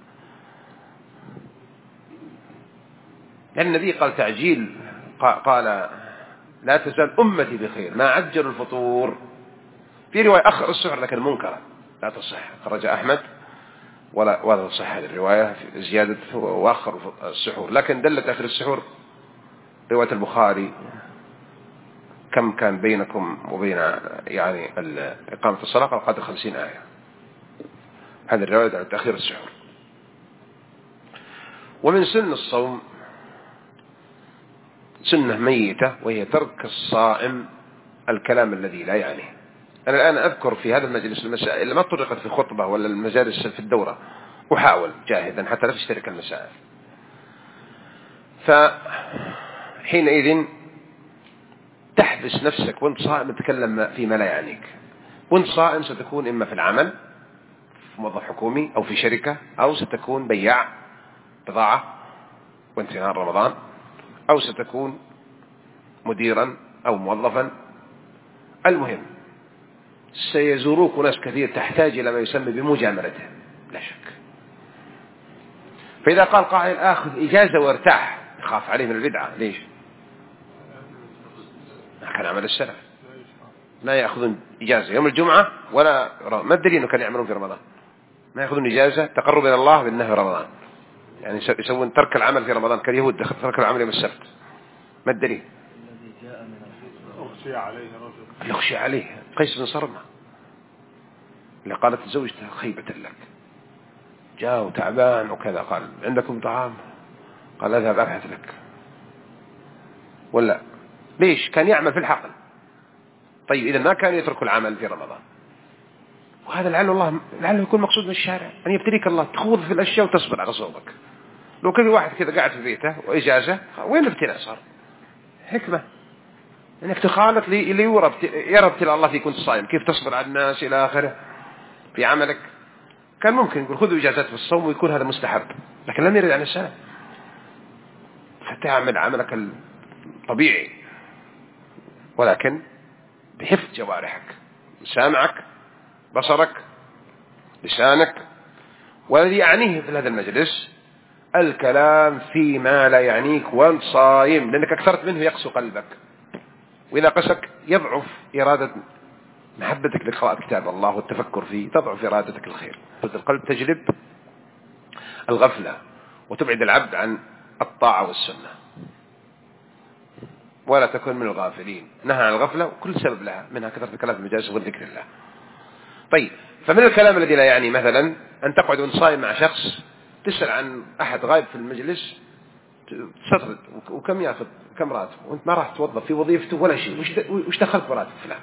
لأن النبي قال تعجيل، قال لا تزال أمتي بخير ما عجلوا الفطور. في رواية أخر السحر لكن منكرة لا تصح، خرج أحمد ولا تصح هذه الرواية في زيادة وأخر السحور، لكن دلت آخر السحور رواية البخاري كم كان بينكم وبين يعني إقامة الصلاة قال قدر 50 آية. هذه الرواية على تأخير السحور. ومن سن الصوم سنة ميتة وهي ترك الصائم الكلام الذي لا يعنيه. أنا الآن أذكر في هذا المجلس المسائل اللي ما طرقت في خطبة ولا المجالس في الدورة، أحاول جاهدا حتى لا تشترك المسائل. فحينئذ تحبس نفسك وانت صائم تتكلم فيما لا يعنيك. وانت صائم ستكون إما في العمل في موظف حكومي أو في شركة، أو ستكون بياع بضاعة وانت نهار رمضان، أو ستكون مديرا أو موظفا. المهم سيزوروك ناس كثير تحتاج إلى ما يسمى بمجاملته لا شك. فإذا قال قائل آخذ إجازة وارتاح يخاف عليه من البدعة. ليش؟ كان عمل السلف لا يأخذون إجازة يوم الجمعة ولا ما الدليل أنه كانوا يعملون في رمضان ما يأخذون إجازة تقرب إلى الله بأنه رمضان، يعني يسوون ترك العمل في رمضان كاليهود ترك العمل يوم السبت. ما الدليل؟ يخشى عليه قيس بن صرمة اللي قالت زوجته خيبة لك، جاء وتعبان وكذا، قال عندكم طعام؟ قال اذهب أبحث لك. ولا ليش؟ كان يعمل في الحقل. طيب إذا ما كان يترك العمل في رمضان، وهذا لعله يكون مقصود من الشارع أن يبتليك الله تخوض في الأشياء وتصبر على صوبك. لو كل واحد كذا قاعد في بيته وإجازة وين الابتلاء صار؟ حكمة انك تخالط اللي يرى ابتلاء الله فيك كنت صائم، كيف تصبر على الناس إلى آخره في عملك. كان ممكن يقول خذوا إجازات في الصوم ويكون هذا مستحب، لكن لم يرد عن السلف. فتعمل عملك الطبيعي ولكن بحفظ جوارحك، سامعك، بصرك، لسانك. والذي يعنيه في هذا المجلس الكلام فيما لا يعنيك وانت صايم، لأنك أكثرت منه يقسو قلبك، وإذا قسك يضعف إرادة محبتك لقراءة كتاب الله والتفكر فيه، تضعف إرادتك الخير. القلب تجلب الغفلة وتبعد العبد عن الطاعة والسنة، ولا تكون من الغافلين. نهى عن الغفلة وكل سبب لها، منها كثرة الكلام في المجالس وغير ذكر الله. طيب، فمن الكلام الذي لا يعني مثلا أن تقعد وانت صايم مع شخص تسأل عن أحد غايب في المجلس تستطرد وكم يأخذ كم راتب، وانت ما راح توظف في وظيفته ولا شيء، وش دخلك براتب فلان؟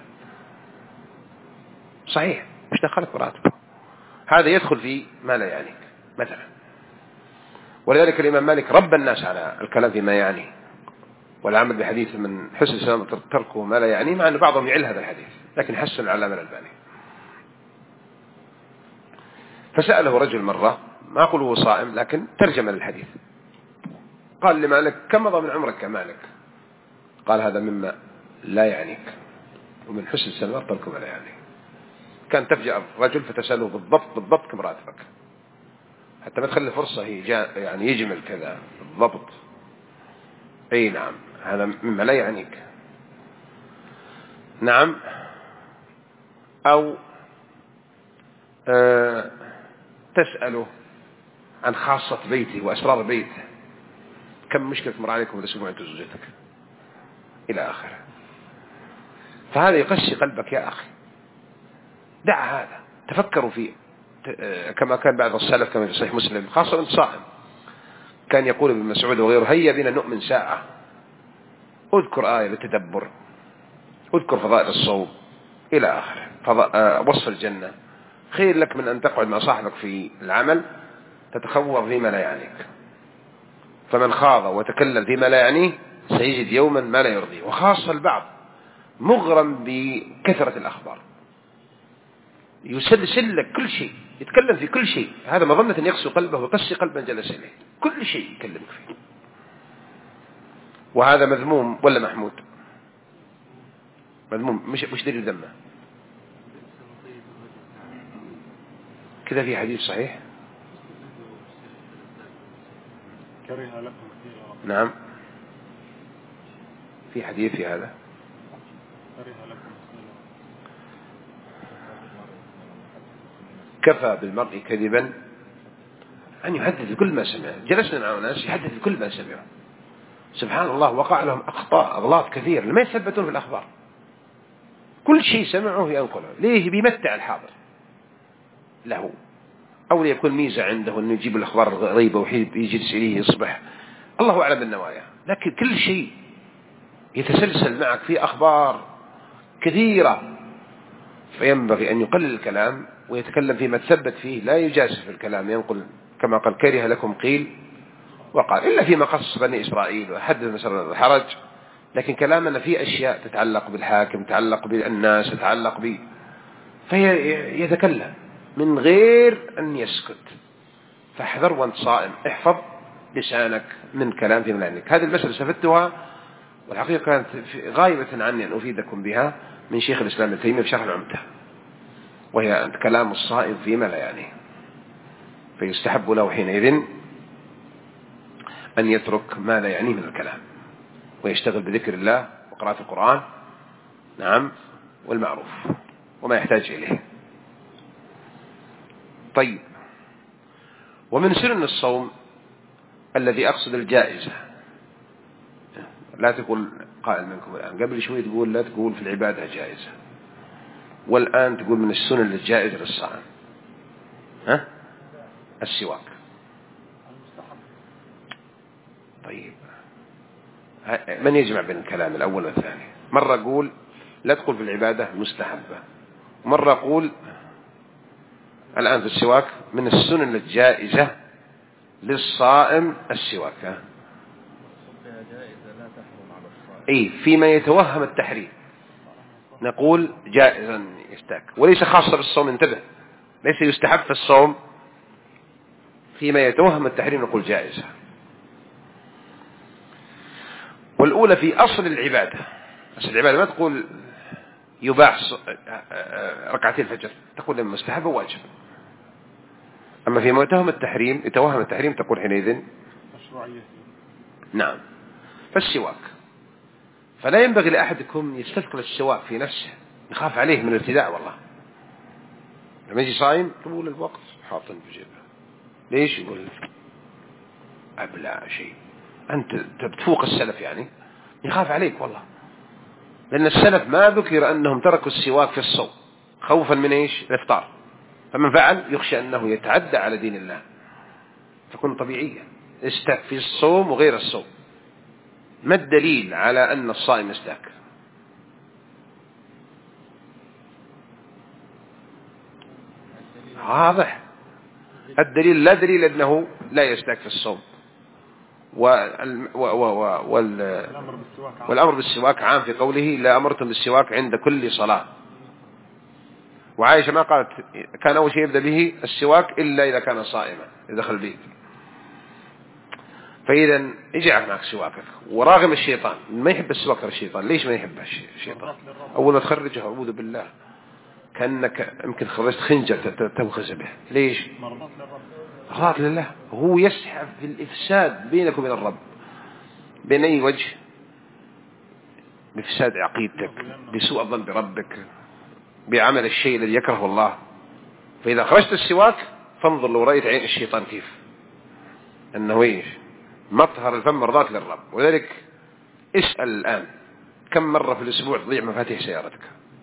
صحيح، وش دخلك براتب؟ هذا يدخل في ما لا يعنيك مثلا. ولذلك الإمام مالك ربى الناس على الكلام فيما يعنيه والعمل بحديث من حسن سلامة تركه ما لا يعنيه، مع أن بعضهم يعل هذا الحديث لكن حسن العلامة الألباني. فسأله رجل مرة، ما أقول هو صائم لكن ترجم للحديث، قال لمالك كم مضى من عمرك يا مالك؟ قال هذا مما لا يعنيك، ومن حسن سلامة تركه ما لا يعنيه. كان تفجأ الرجل فتسأله بالضبط كم راتبك، حتى ما تخلي فرصة هي يعني يجمل كذا بالضبط. أي نعم، هذا مما لا يعنيك. نعم. أو تسأله عن خاصة بيته وأسرار بيته، كم مشكلة مر عليكم الأسبوع أنت وزوجتك إلى آخره. فهذا يقسي قلبك يا أخي، دع هذا، تفكروا فيه. كما كان بعض السلف كما في صحيح مسلم، خاصة أنت صائم، كان يقول ابن مسعود وغيره: هيا بنا نؤمن ساعة، اذكر آية بالتدبر، اذكر فضائل الصوم إلى آخره، وصف الجنة، خير لك من أن تقعد مع صاحبك في العمل تتخوض فيما لا يعنيك. فمن خاض وتكلم فيما لا يعنيه سيجد يوما ما لا يرضيه. وخاصة البعض مغرم بكثرة الأخبار، يسلسل لك كل شيء، يتكلم في كل شيء، هذا مظنة أن يقسو قلبه ويقسي قلبا جلس إليه، كل شيء يكلمك فيه. وهذا مذموم ولا محمود؟ مذموم، مش دليل ذمه. كذا في حديث صحيح. كره لكم. نعم في حديث في هذا. كفى بالمرء كذبا أن يحدث بكل ما سمع. جلسنا مع ناس يحدث بكل ما سمعوا، سبحان الله وقع لهم أخطاء أغلاط كثير لما يثبتون في الأخبار، كل شيء سمعه ينقله. ليه؟ بيمتع الحاضر له، أو ليكون ميزة عنده أنه يجيب الأخبار الغريبة ويجلس إليه يصبح الله أعلم بالنوايا. لكن كل شيء يتسلسل معك في أخبار كثيرة، فينبغي أن يقلل الكلام ويتكلم فيما تثبت فيه، لا يجازف في الكلام، ينقل كما قال: كره لكم قيل وقال، إلا فيما قص بني إسرائيل وحدث مثلا الحرج. لكن كلامنا في أشياء تتعلق بالحاكم، تتعلق بالناس، تتعلق به، فيتكلم من غير أن يسكت. فاحذر وانت صائم، احفظ لسانك من كلام في ملعنك. هذه المسألة استفدتها، والحقيقة كانت غايبة عني أن أفيدكم بها من شيخ الإسلام ابن تيمية في شرح العمدة، وهي كلام الصائم فيما لا يعنيه. فيستحب له حينئذ أن يترك ما لا يعنيه من الكلام ويشتغل بذكر الله وقراءة القرآن، نعم، والمعروف وما يحتاج إليه. طيب، ومن سنن الصوم الذي أقصد الجائزة. لا تقول قائل منكم الآن، قبل شوي تقول لا تقول في العبادة جائزة، والآن تقول من السنن الجائزة للصائم السواك. طيب، من يجمع بين الكلام الأول والثاني؟ مرة أقول لا تقول في العبادة مستحبة، ومرة أقول الآن في السواك من السنن الجائزة للصائم السواك. أي فيما يتوهم التحريم نقول جائزا يستاك، وليس خاصة بالصوم، انتبه، ليس يستحب في الصوم، فيما يتوهم التحريم نقول جائزة. والأولى في أصل العبادة. أصل العبادة ما تقول يباح ركعتين الفجر، تقول لما مستحب وواجب. أما فيما يتوهم التحريم تقول حينئذ مشروعية. نعم. فالسواك، فلا ينبغي لأحدكم يستثقل السواك في نفسه، يخاف عليه من الابتداع. والله لما يجي صايم طول الوقت حاطن بجيبه، ليش؟ يقول أبلع شيء، أنت بتفوق السلف يعني، يخاف عليك والله. لأن السلف ما ذكر أنهم تركوا السواك في الصوم خوفا من إيش؟ الإفطار، فمن فعل يخشى أنه يتعدى على دين الله، فكن طبيعية، استاك في الصوم وغير الصوم. ما الدليل على أن الصائم استاك؟ واضح الدليل، لا دليل أنه لا يستاك في الصوم. والأمر بالسواك عام في قوله لا أمرتم بالسواك عند كل صلاة. وعائشة ما قالت كان أول شيء يبدأ به السواك إلا إذا كان صائما يدخل البيت. فإذا اجعل معك سواكك، وراغم الشيطان، ما يحب السواك الشيطان. ليش ما يحب الشيطان؟ أول ما تخرجه أعوذ بالله كأنك يمكن خرجت خنجر تنخز به. ليش؟ مرضات لله. هو يسحب في الإفساد بينك وبين الرب. بين أي وجه؟ بإفساد عقيدتك، بسوء الظن بربك، بعمل الشيء الذي يكرهه الله. فإذا خرجت السواك فانظر لو رأيت عين الشيطان كيف أنه إيش؟ مطهر الفم مرضات للرب. ولذلك اسأل الآن كم مرة في الأسبوع تضيع مفاتيح سيارتك؟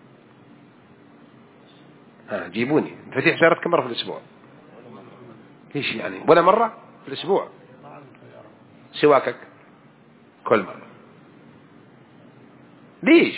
جيبوني مفاتيح سيارتك كم مرة في الأسبوع؟ ليش يعني؟ ولا مرة في الأسبوع؟ سواكك كل مرة. ليش؟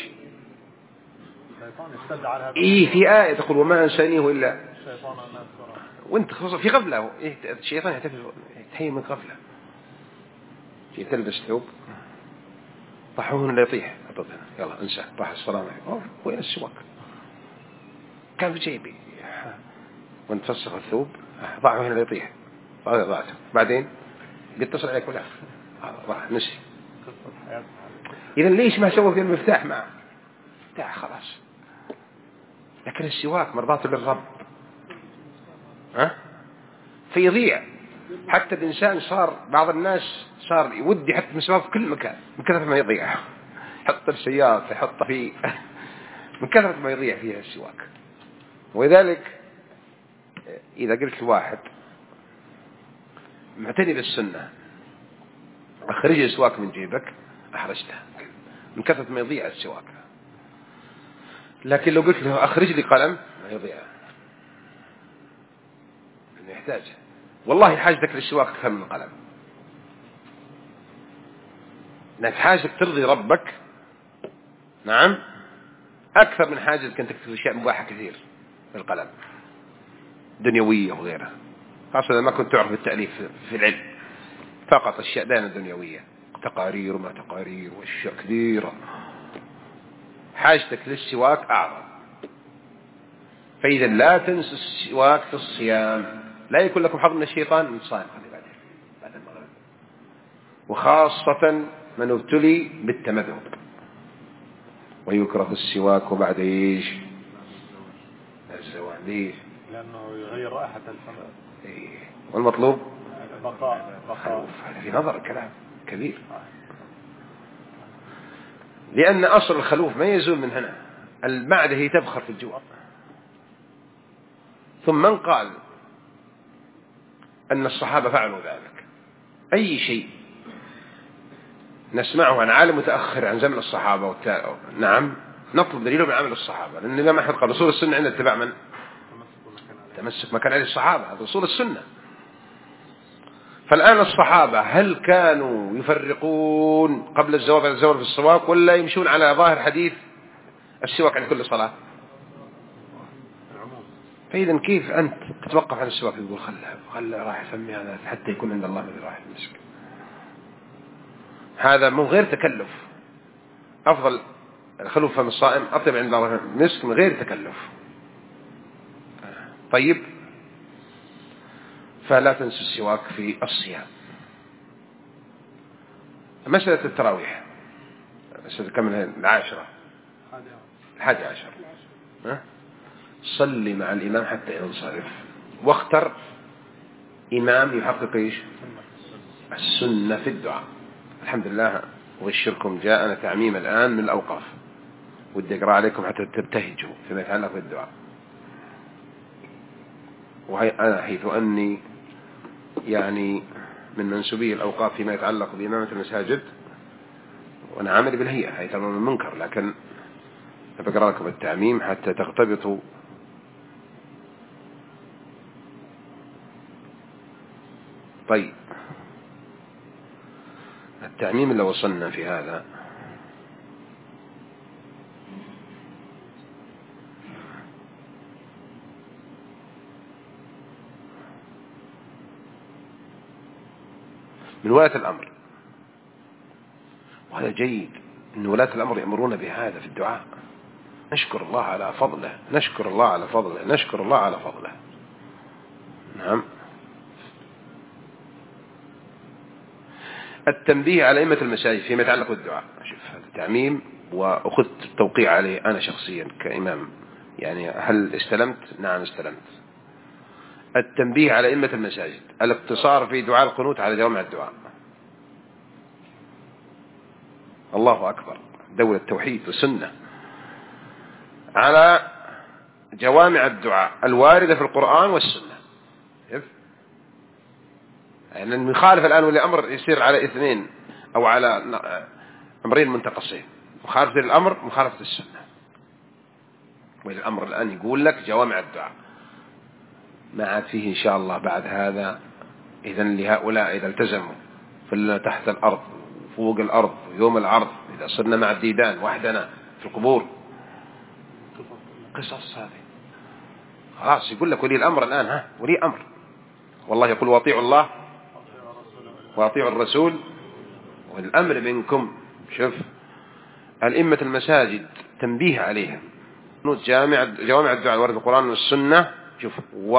إيه في آية تقول وما أنسانيه إلا وانت في غفلة. الشيطان يتحيي من غفلة. تلبس ثوب طحوه لا يطيح أبدا، يلا انسى راح الصلاة. وين السواك؟ كان في جيبي. وانت فسخ الثوب ضعه هنا لا يطيح، ضعته. بعدين بيتصل عليك ولا راح نسي. إذا ليش ما سوى في المفتاح معه؟ مفتاح خلاص. لكن السواك مرضاة للرب، فيضيع. حتى الإنسان صار بعض الناس صار يودي حتى مسواك في كل مكان من كثرة ما يضيع. حط السيارة يحط فيه من كثرة ما يضيع فيها السواك. ولذلك إذا قلت لواحد معتني بالسنة أخرج السواك من جيبك أحرجته من كثرة ما يضيع السواك. لكن لو قلت له أخرج لي قلم ما يضيع، لأنه يحتاج. والله حاجتك للسواك أكثر من القلم، لأنك حاجتك ترضي ربك، نعم، أكثر من حاجتك أن تكتب أشياء مباحة كثير بالقلم دنيوية وغيرها، خاصة لما كنت تعرف التأليف في العلم فقط أشياء دائما دنيوية، تقارير وما تقارير وأشياء كثيرة. حاجتك للسواك أعظم. فإذا لا تنسوا السواك في الصيام، لا يكون لكم حظ من الشيطان من صائم بعد المغرب، وخاصة من ابتلي بالتمذهب. ويكره السواك بعد ايش؟ الزواج. ليش؟ لأنه يغير رائحة الفم. إيه. والمطلوب بقاء. هذا في نظر كلام كبير، لأن أصل الخلوف ما يزول من هنا. المعدة هي تبخر في الجوع. ثم من قال أن الصحابة فعلوا ذلك؟ أي شيء نسمعه عن عالم متأخر عن زمن الصحابة نعم نطلب دليله من عمل الصحابة، لأن الإمام أحمد قال رسول السنة عند اتباع من؟ تمسك ما كان عليه الصحابة، هذا رسول السنة. فالآن الصحابة هل كانوا يفرقون قبل الزواج على الزواج في السواك، ولا يمشون على ظاهر حديث السواك عن كل صلاة؟ فإذا كيف أنت تتوقف عن السواك تقول خلها راح يسمي هذا حتى يكون عند الله مثل راح المسك؟ هذا من غير تكلف. أفضل الخلوف فم الصائم أطيب عند الله المسك من غير تكلف. طيب، فلا تنسوا السواك في الصيام. مسألة التراويح، مسألة كم العاشرة 11 صلي مع الإمام حتى ينصرف، واختر إمام يحقق إيش؟ السنة في الدعاء. الحمد لله وبشركم جاءنا تعميم الآن من الأوقاف، ودي أقرأ عليكم حتى تبتهجوا فيما يتعلق بالدعاء. وهي أنا حيث أني يعني من منسوبي الأوقاف فيما يتعلق بإمامة المساجد، وأنا عامل بالهيئة حيث أمر من المنكر، لكن بقرأ لكم التعميم حتى تغتبطوا. طيب، التعميم اللي وصلنا في هذا من ولاة الأمر، وهذا جيد أن ولاة الأمر يأمرون بهذا في الدعاء. نشكر الله على فضله، نشكر الله على فضله، نشكر الله على فضله. نعم. التنبيه على أئمة المساجد فيما يتعلق بالدعاء. شوف هذا تعميم وأخذت التوقيع عليه أنا شخصيا كإمام، يعني هل استلمت؟ نعم استلمت. التنبيه على أئمة المساجد، الاقتصار في دعاء القنوت على جوامع الدعاء. الله أكبر، دولة توحيد وسنة، على جوامع الدعاء الواردة في القرآن والسنة. يعني المخالف الآن والأمر يصير على اثنين أو على أمرين منتقصين، مخالفة الأمر مخالفة السنة. والأمر الآن يقول لك جوامع الدعاء، ما عاد فيه إن شاء الله بعد هذا. إذن لهؤلاء إذا التزموا تحت الأرض فوق الأرض يوم العرض إذا صرنا مع الديدان وحدنا في القبور. قصص هذه خلاص. يقول لك ولي الأمر الآن ولي أمر، والله يقول واطيعوا الله واطيعوا الرسول والأمر منكم. شوف الأئمة المساجد تنبيه عليهم جوامع الدعاء الورد في القرآن والسنة. شوف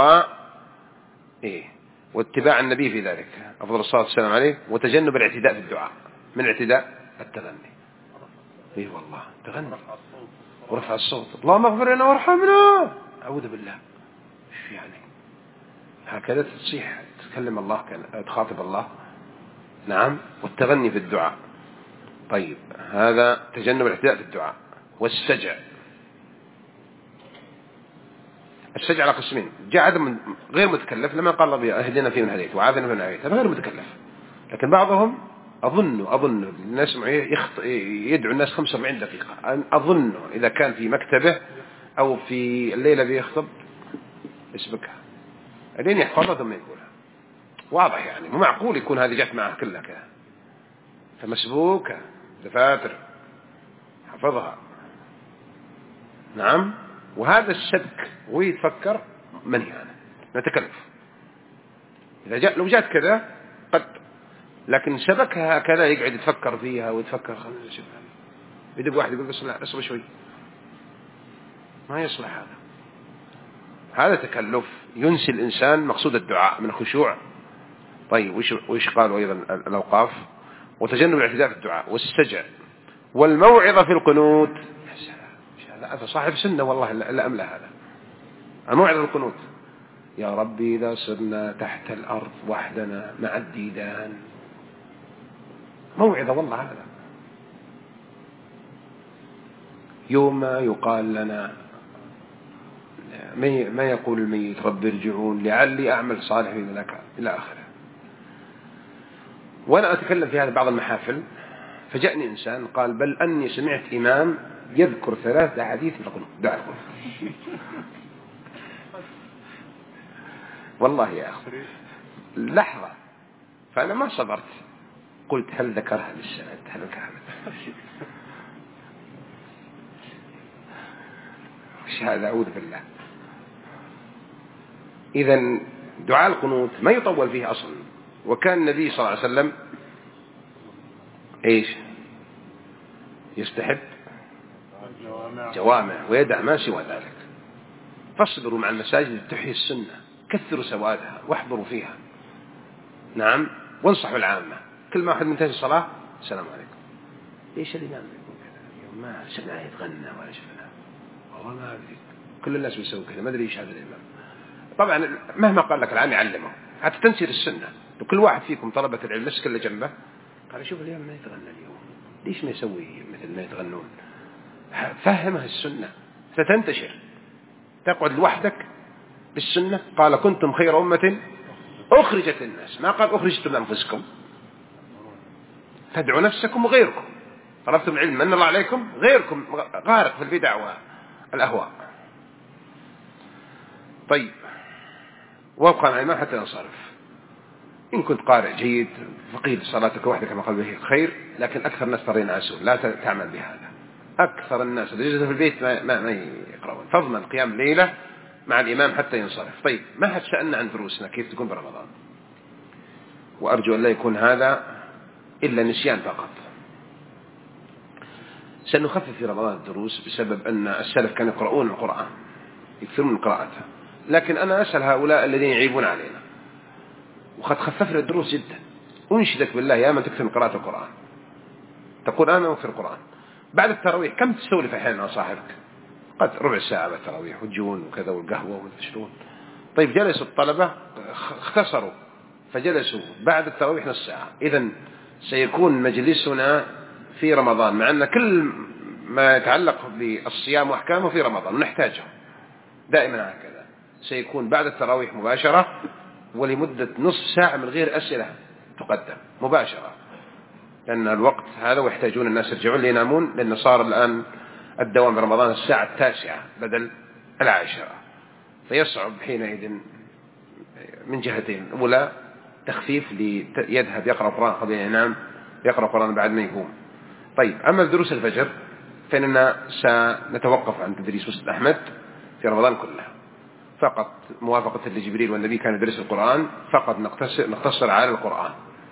واتباع النبي في ذلك أفضل الصلاة والسلام عليه، وتجنب الاعتداء في الدعاء. من الاعتداء التغني. والله تغني ورفع الصوت، اللهم اغفر لنا وارحمنا، أعوذ بالله. ايش يعني هكذا تصيح تكلم الله تخاطب الله؟ نعم. والتغني في الدعاء. طيب هذا تجنب الاعتداء في الدعاء. والسجع. السجع على قسمين. جاء عدم غير متكلف لما قال الله اهدنا فيمن هديت وعافنا فيمن عافيت، هذا غير متكلف. لكن بعضهم أظن الناس يدعو الناس 45 دقيقة. أظن إذا كان في مكتبه أو في الليلة بيخطب يسبكها الين يحفظها ثم يقولها. واضح يعني مو معقول يكون هذه جت معه كلها كذا، فمسبوكة دفاتر حفظها. نعم. وهذا السبك ويتفكر منهي عنه نتكلف. إذا لو جات كذا قد، لكن سبكها هكذا يقعد يتفكر فيها ويتفكر. خلينا نشوف يدق واحد يقول اصبر شوي، ما يصلح هذا تكلف ينسي الإنسان مقصود الدعاء من الخشوع. طيب وإيش قالوا أيضا الأوقاف؟ وتجنب الاعتداء في الدعاء والسجع والموعظة في القنوت. هذا صاحب سنة والله لا أملا هذا. الموعظة في القنوت، يا ربي إذا صرنا تحت الأرض وحدنا مع الديدان. موعظة والله هذا. يوم يقال لنا ما يقول الميت رب ارجعون لعلي أعمل صالح لك إلى آخره. وأنا أتكلم في هذا بعض المحافل، فجأني إنسان قال بل أني سمعت إمام يذكر 3 أحاديث في دعاء القنوت. والله يا أخي لحظة، فأنا ما صبرت، قلت هل ذكرها بالسند؟ هل ذكرها وش هذا؟ أعوذ بالله. إذن دعاء القنوت ما يطول فيه أصلا. وكان النبي صلى الله عليه وسلم إيش يستحب؟ جوامع ويدع ما سوى ذلك. فاصبروا مع المساجد تحيي السنة، كثروا سوادها واحضروا فيها. نعم. وانصحوا العامة. كل ما أحد منتهي الصلاة السلام عليكم. ليش الإمام يقول كذا؟ ما سمعه يتغنى ولا شفنا، والله ما أدري. كل الناس بيسووا كذا، ما أدري إيش هذا الإمام. طبعا مهما قال لك العام يعلمه حتى تنسير السنة. وكل واحد فيكم طلبة العلم مسك اللي جنبه قال شوف اليوم ما يتغنى اليوم، ليش ما يسوي مثل ما يتغنون؟ فهمها السنة ستنتشر، تقعد لوحدك بالسنة. قال كنتم خير أمة أخرجت الناس، ما قال أخرجتم أنفسكم. تدعوا نفسكم وغيركم. طلبتم العلم من الله عليكم، غيركم غارق في البدع والأهواء. طيب وابقى مع الإمام حتى ينصرف. إن كنت قارئ جيد فقيد صلاتك وحدك كما قال به خير، لكن أكثر الناس ترى ينعسون، لا تعمل بهذا. أكثر الناس إذا جلسوا في البيت ما يقرؤون. فضلا قيام الليلة مع الإمام حتى ينصرف. طيب ما حد سألنا عن دروسنا كيف تكون برمضان، وأرجو أن لا يكون هذا إلا نسيان فقط. سنخفف في رمضان الدروس بسبب أن السلف كانوا يقرؤون القرآن، يكثرون من قراءته. لكن أنا أسأل هؤلاء الذين يعيبون علينا، وقد خففنا الدروس جدا. أنشدك بالله يا من تكثر من قراءة القرآن، تقول أنا أكثر القرآن. بعد التراويح كم تسولف أحيانا مع صاحبك؟ قد ربع ساعة بعد التراويح والجون وكذا والقهوة والتشرون. طيب جلسوا الطلبة اختصروا فجلسوا بعد التراويح نص ساعة. إذن سيكون مجلسنا في رمضان، مع أن كل ما يتعلق بالصيام وأحكامه في رمضان ونحتاجه دائما هكذا، سيكون بعد التراويح مباشرة ولمدة نصف ساعة من غير أسئلة تقدم مباشرة، لأن الوقت هذا ويحتاجون الناس يرجعون لينامون، لأن صار الآن الدوام برمضان 9:00 بدل 10، فيصعب حينئذ من جهتين. أولا تخفيف يذهب يقرأ القرآن قبل أن ينام، يقرأ القرآن بعد ما يقوم. طيب أما دروس الفجر فإننا سنتوقف عن تدريس مسند أحمد في رمضان كله، فقط موافقة لجبريل والنبي كان يدرس القرآن، فقط نقتصر على القرآن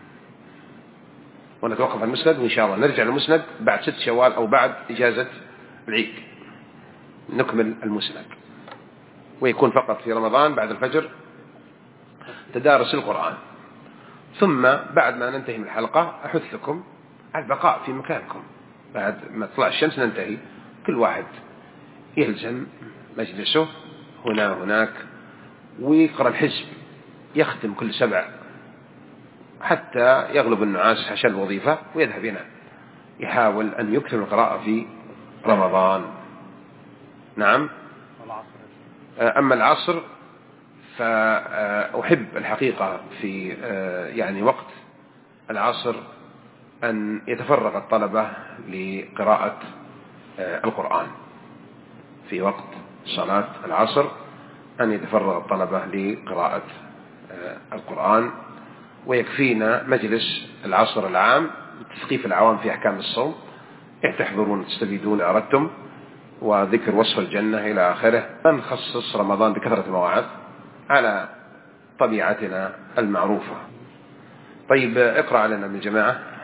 ونتوقف عن المسند، وإن شاء الله نرجع للمسند بعد 6 شوال أو بعد إجازة العيد نكمل المسند، ويكون فقط في رمضان بعد الفجر تدارس القرآن. ثم بعد ما ننتهي من الحلقة أحثكم على البقاء في مكانكم، بعد ما تطلع الشمس ننتهي، كل واحد يلزم مجلسه هنا وهناك ويقرأ الحزب، يختم كل 7 حتى يغلب النعاس عشان الوظيفة ويذهب ينام. يحاول أن يكثر القراءة في رمضان. نعم. أما العصر فأحب الحقيقة في يعني وقت العصر أن يتفرغ الطلبة لقراءة القرآن، في وقت صلاة العصر أن يتفرغ الطلبة لقراءة القرآن، ويكفينا مجلس العصر العام لتثقيف العوام في أحكام الصوم، تحضرون تستفيدون أردتم، وذكر وصف الجنة إلى آخره. نخصص رمضان بكثرة المواعظ على طبيعتنا المعروفة. طيب اقرأ لنا من الجماعة.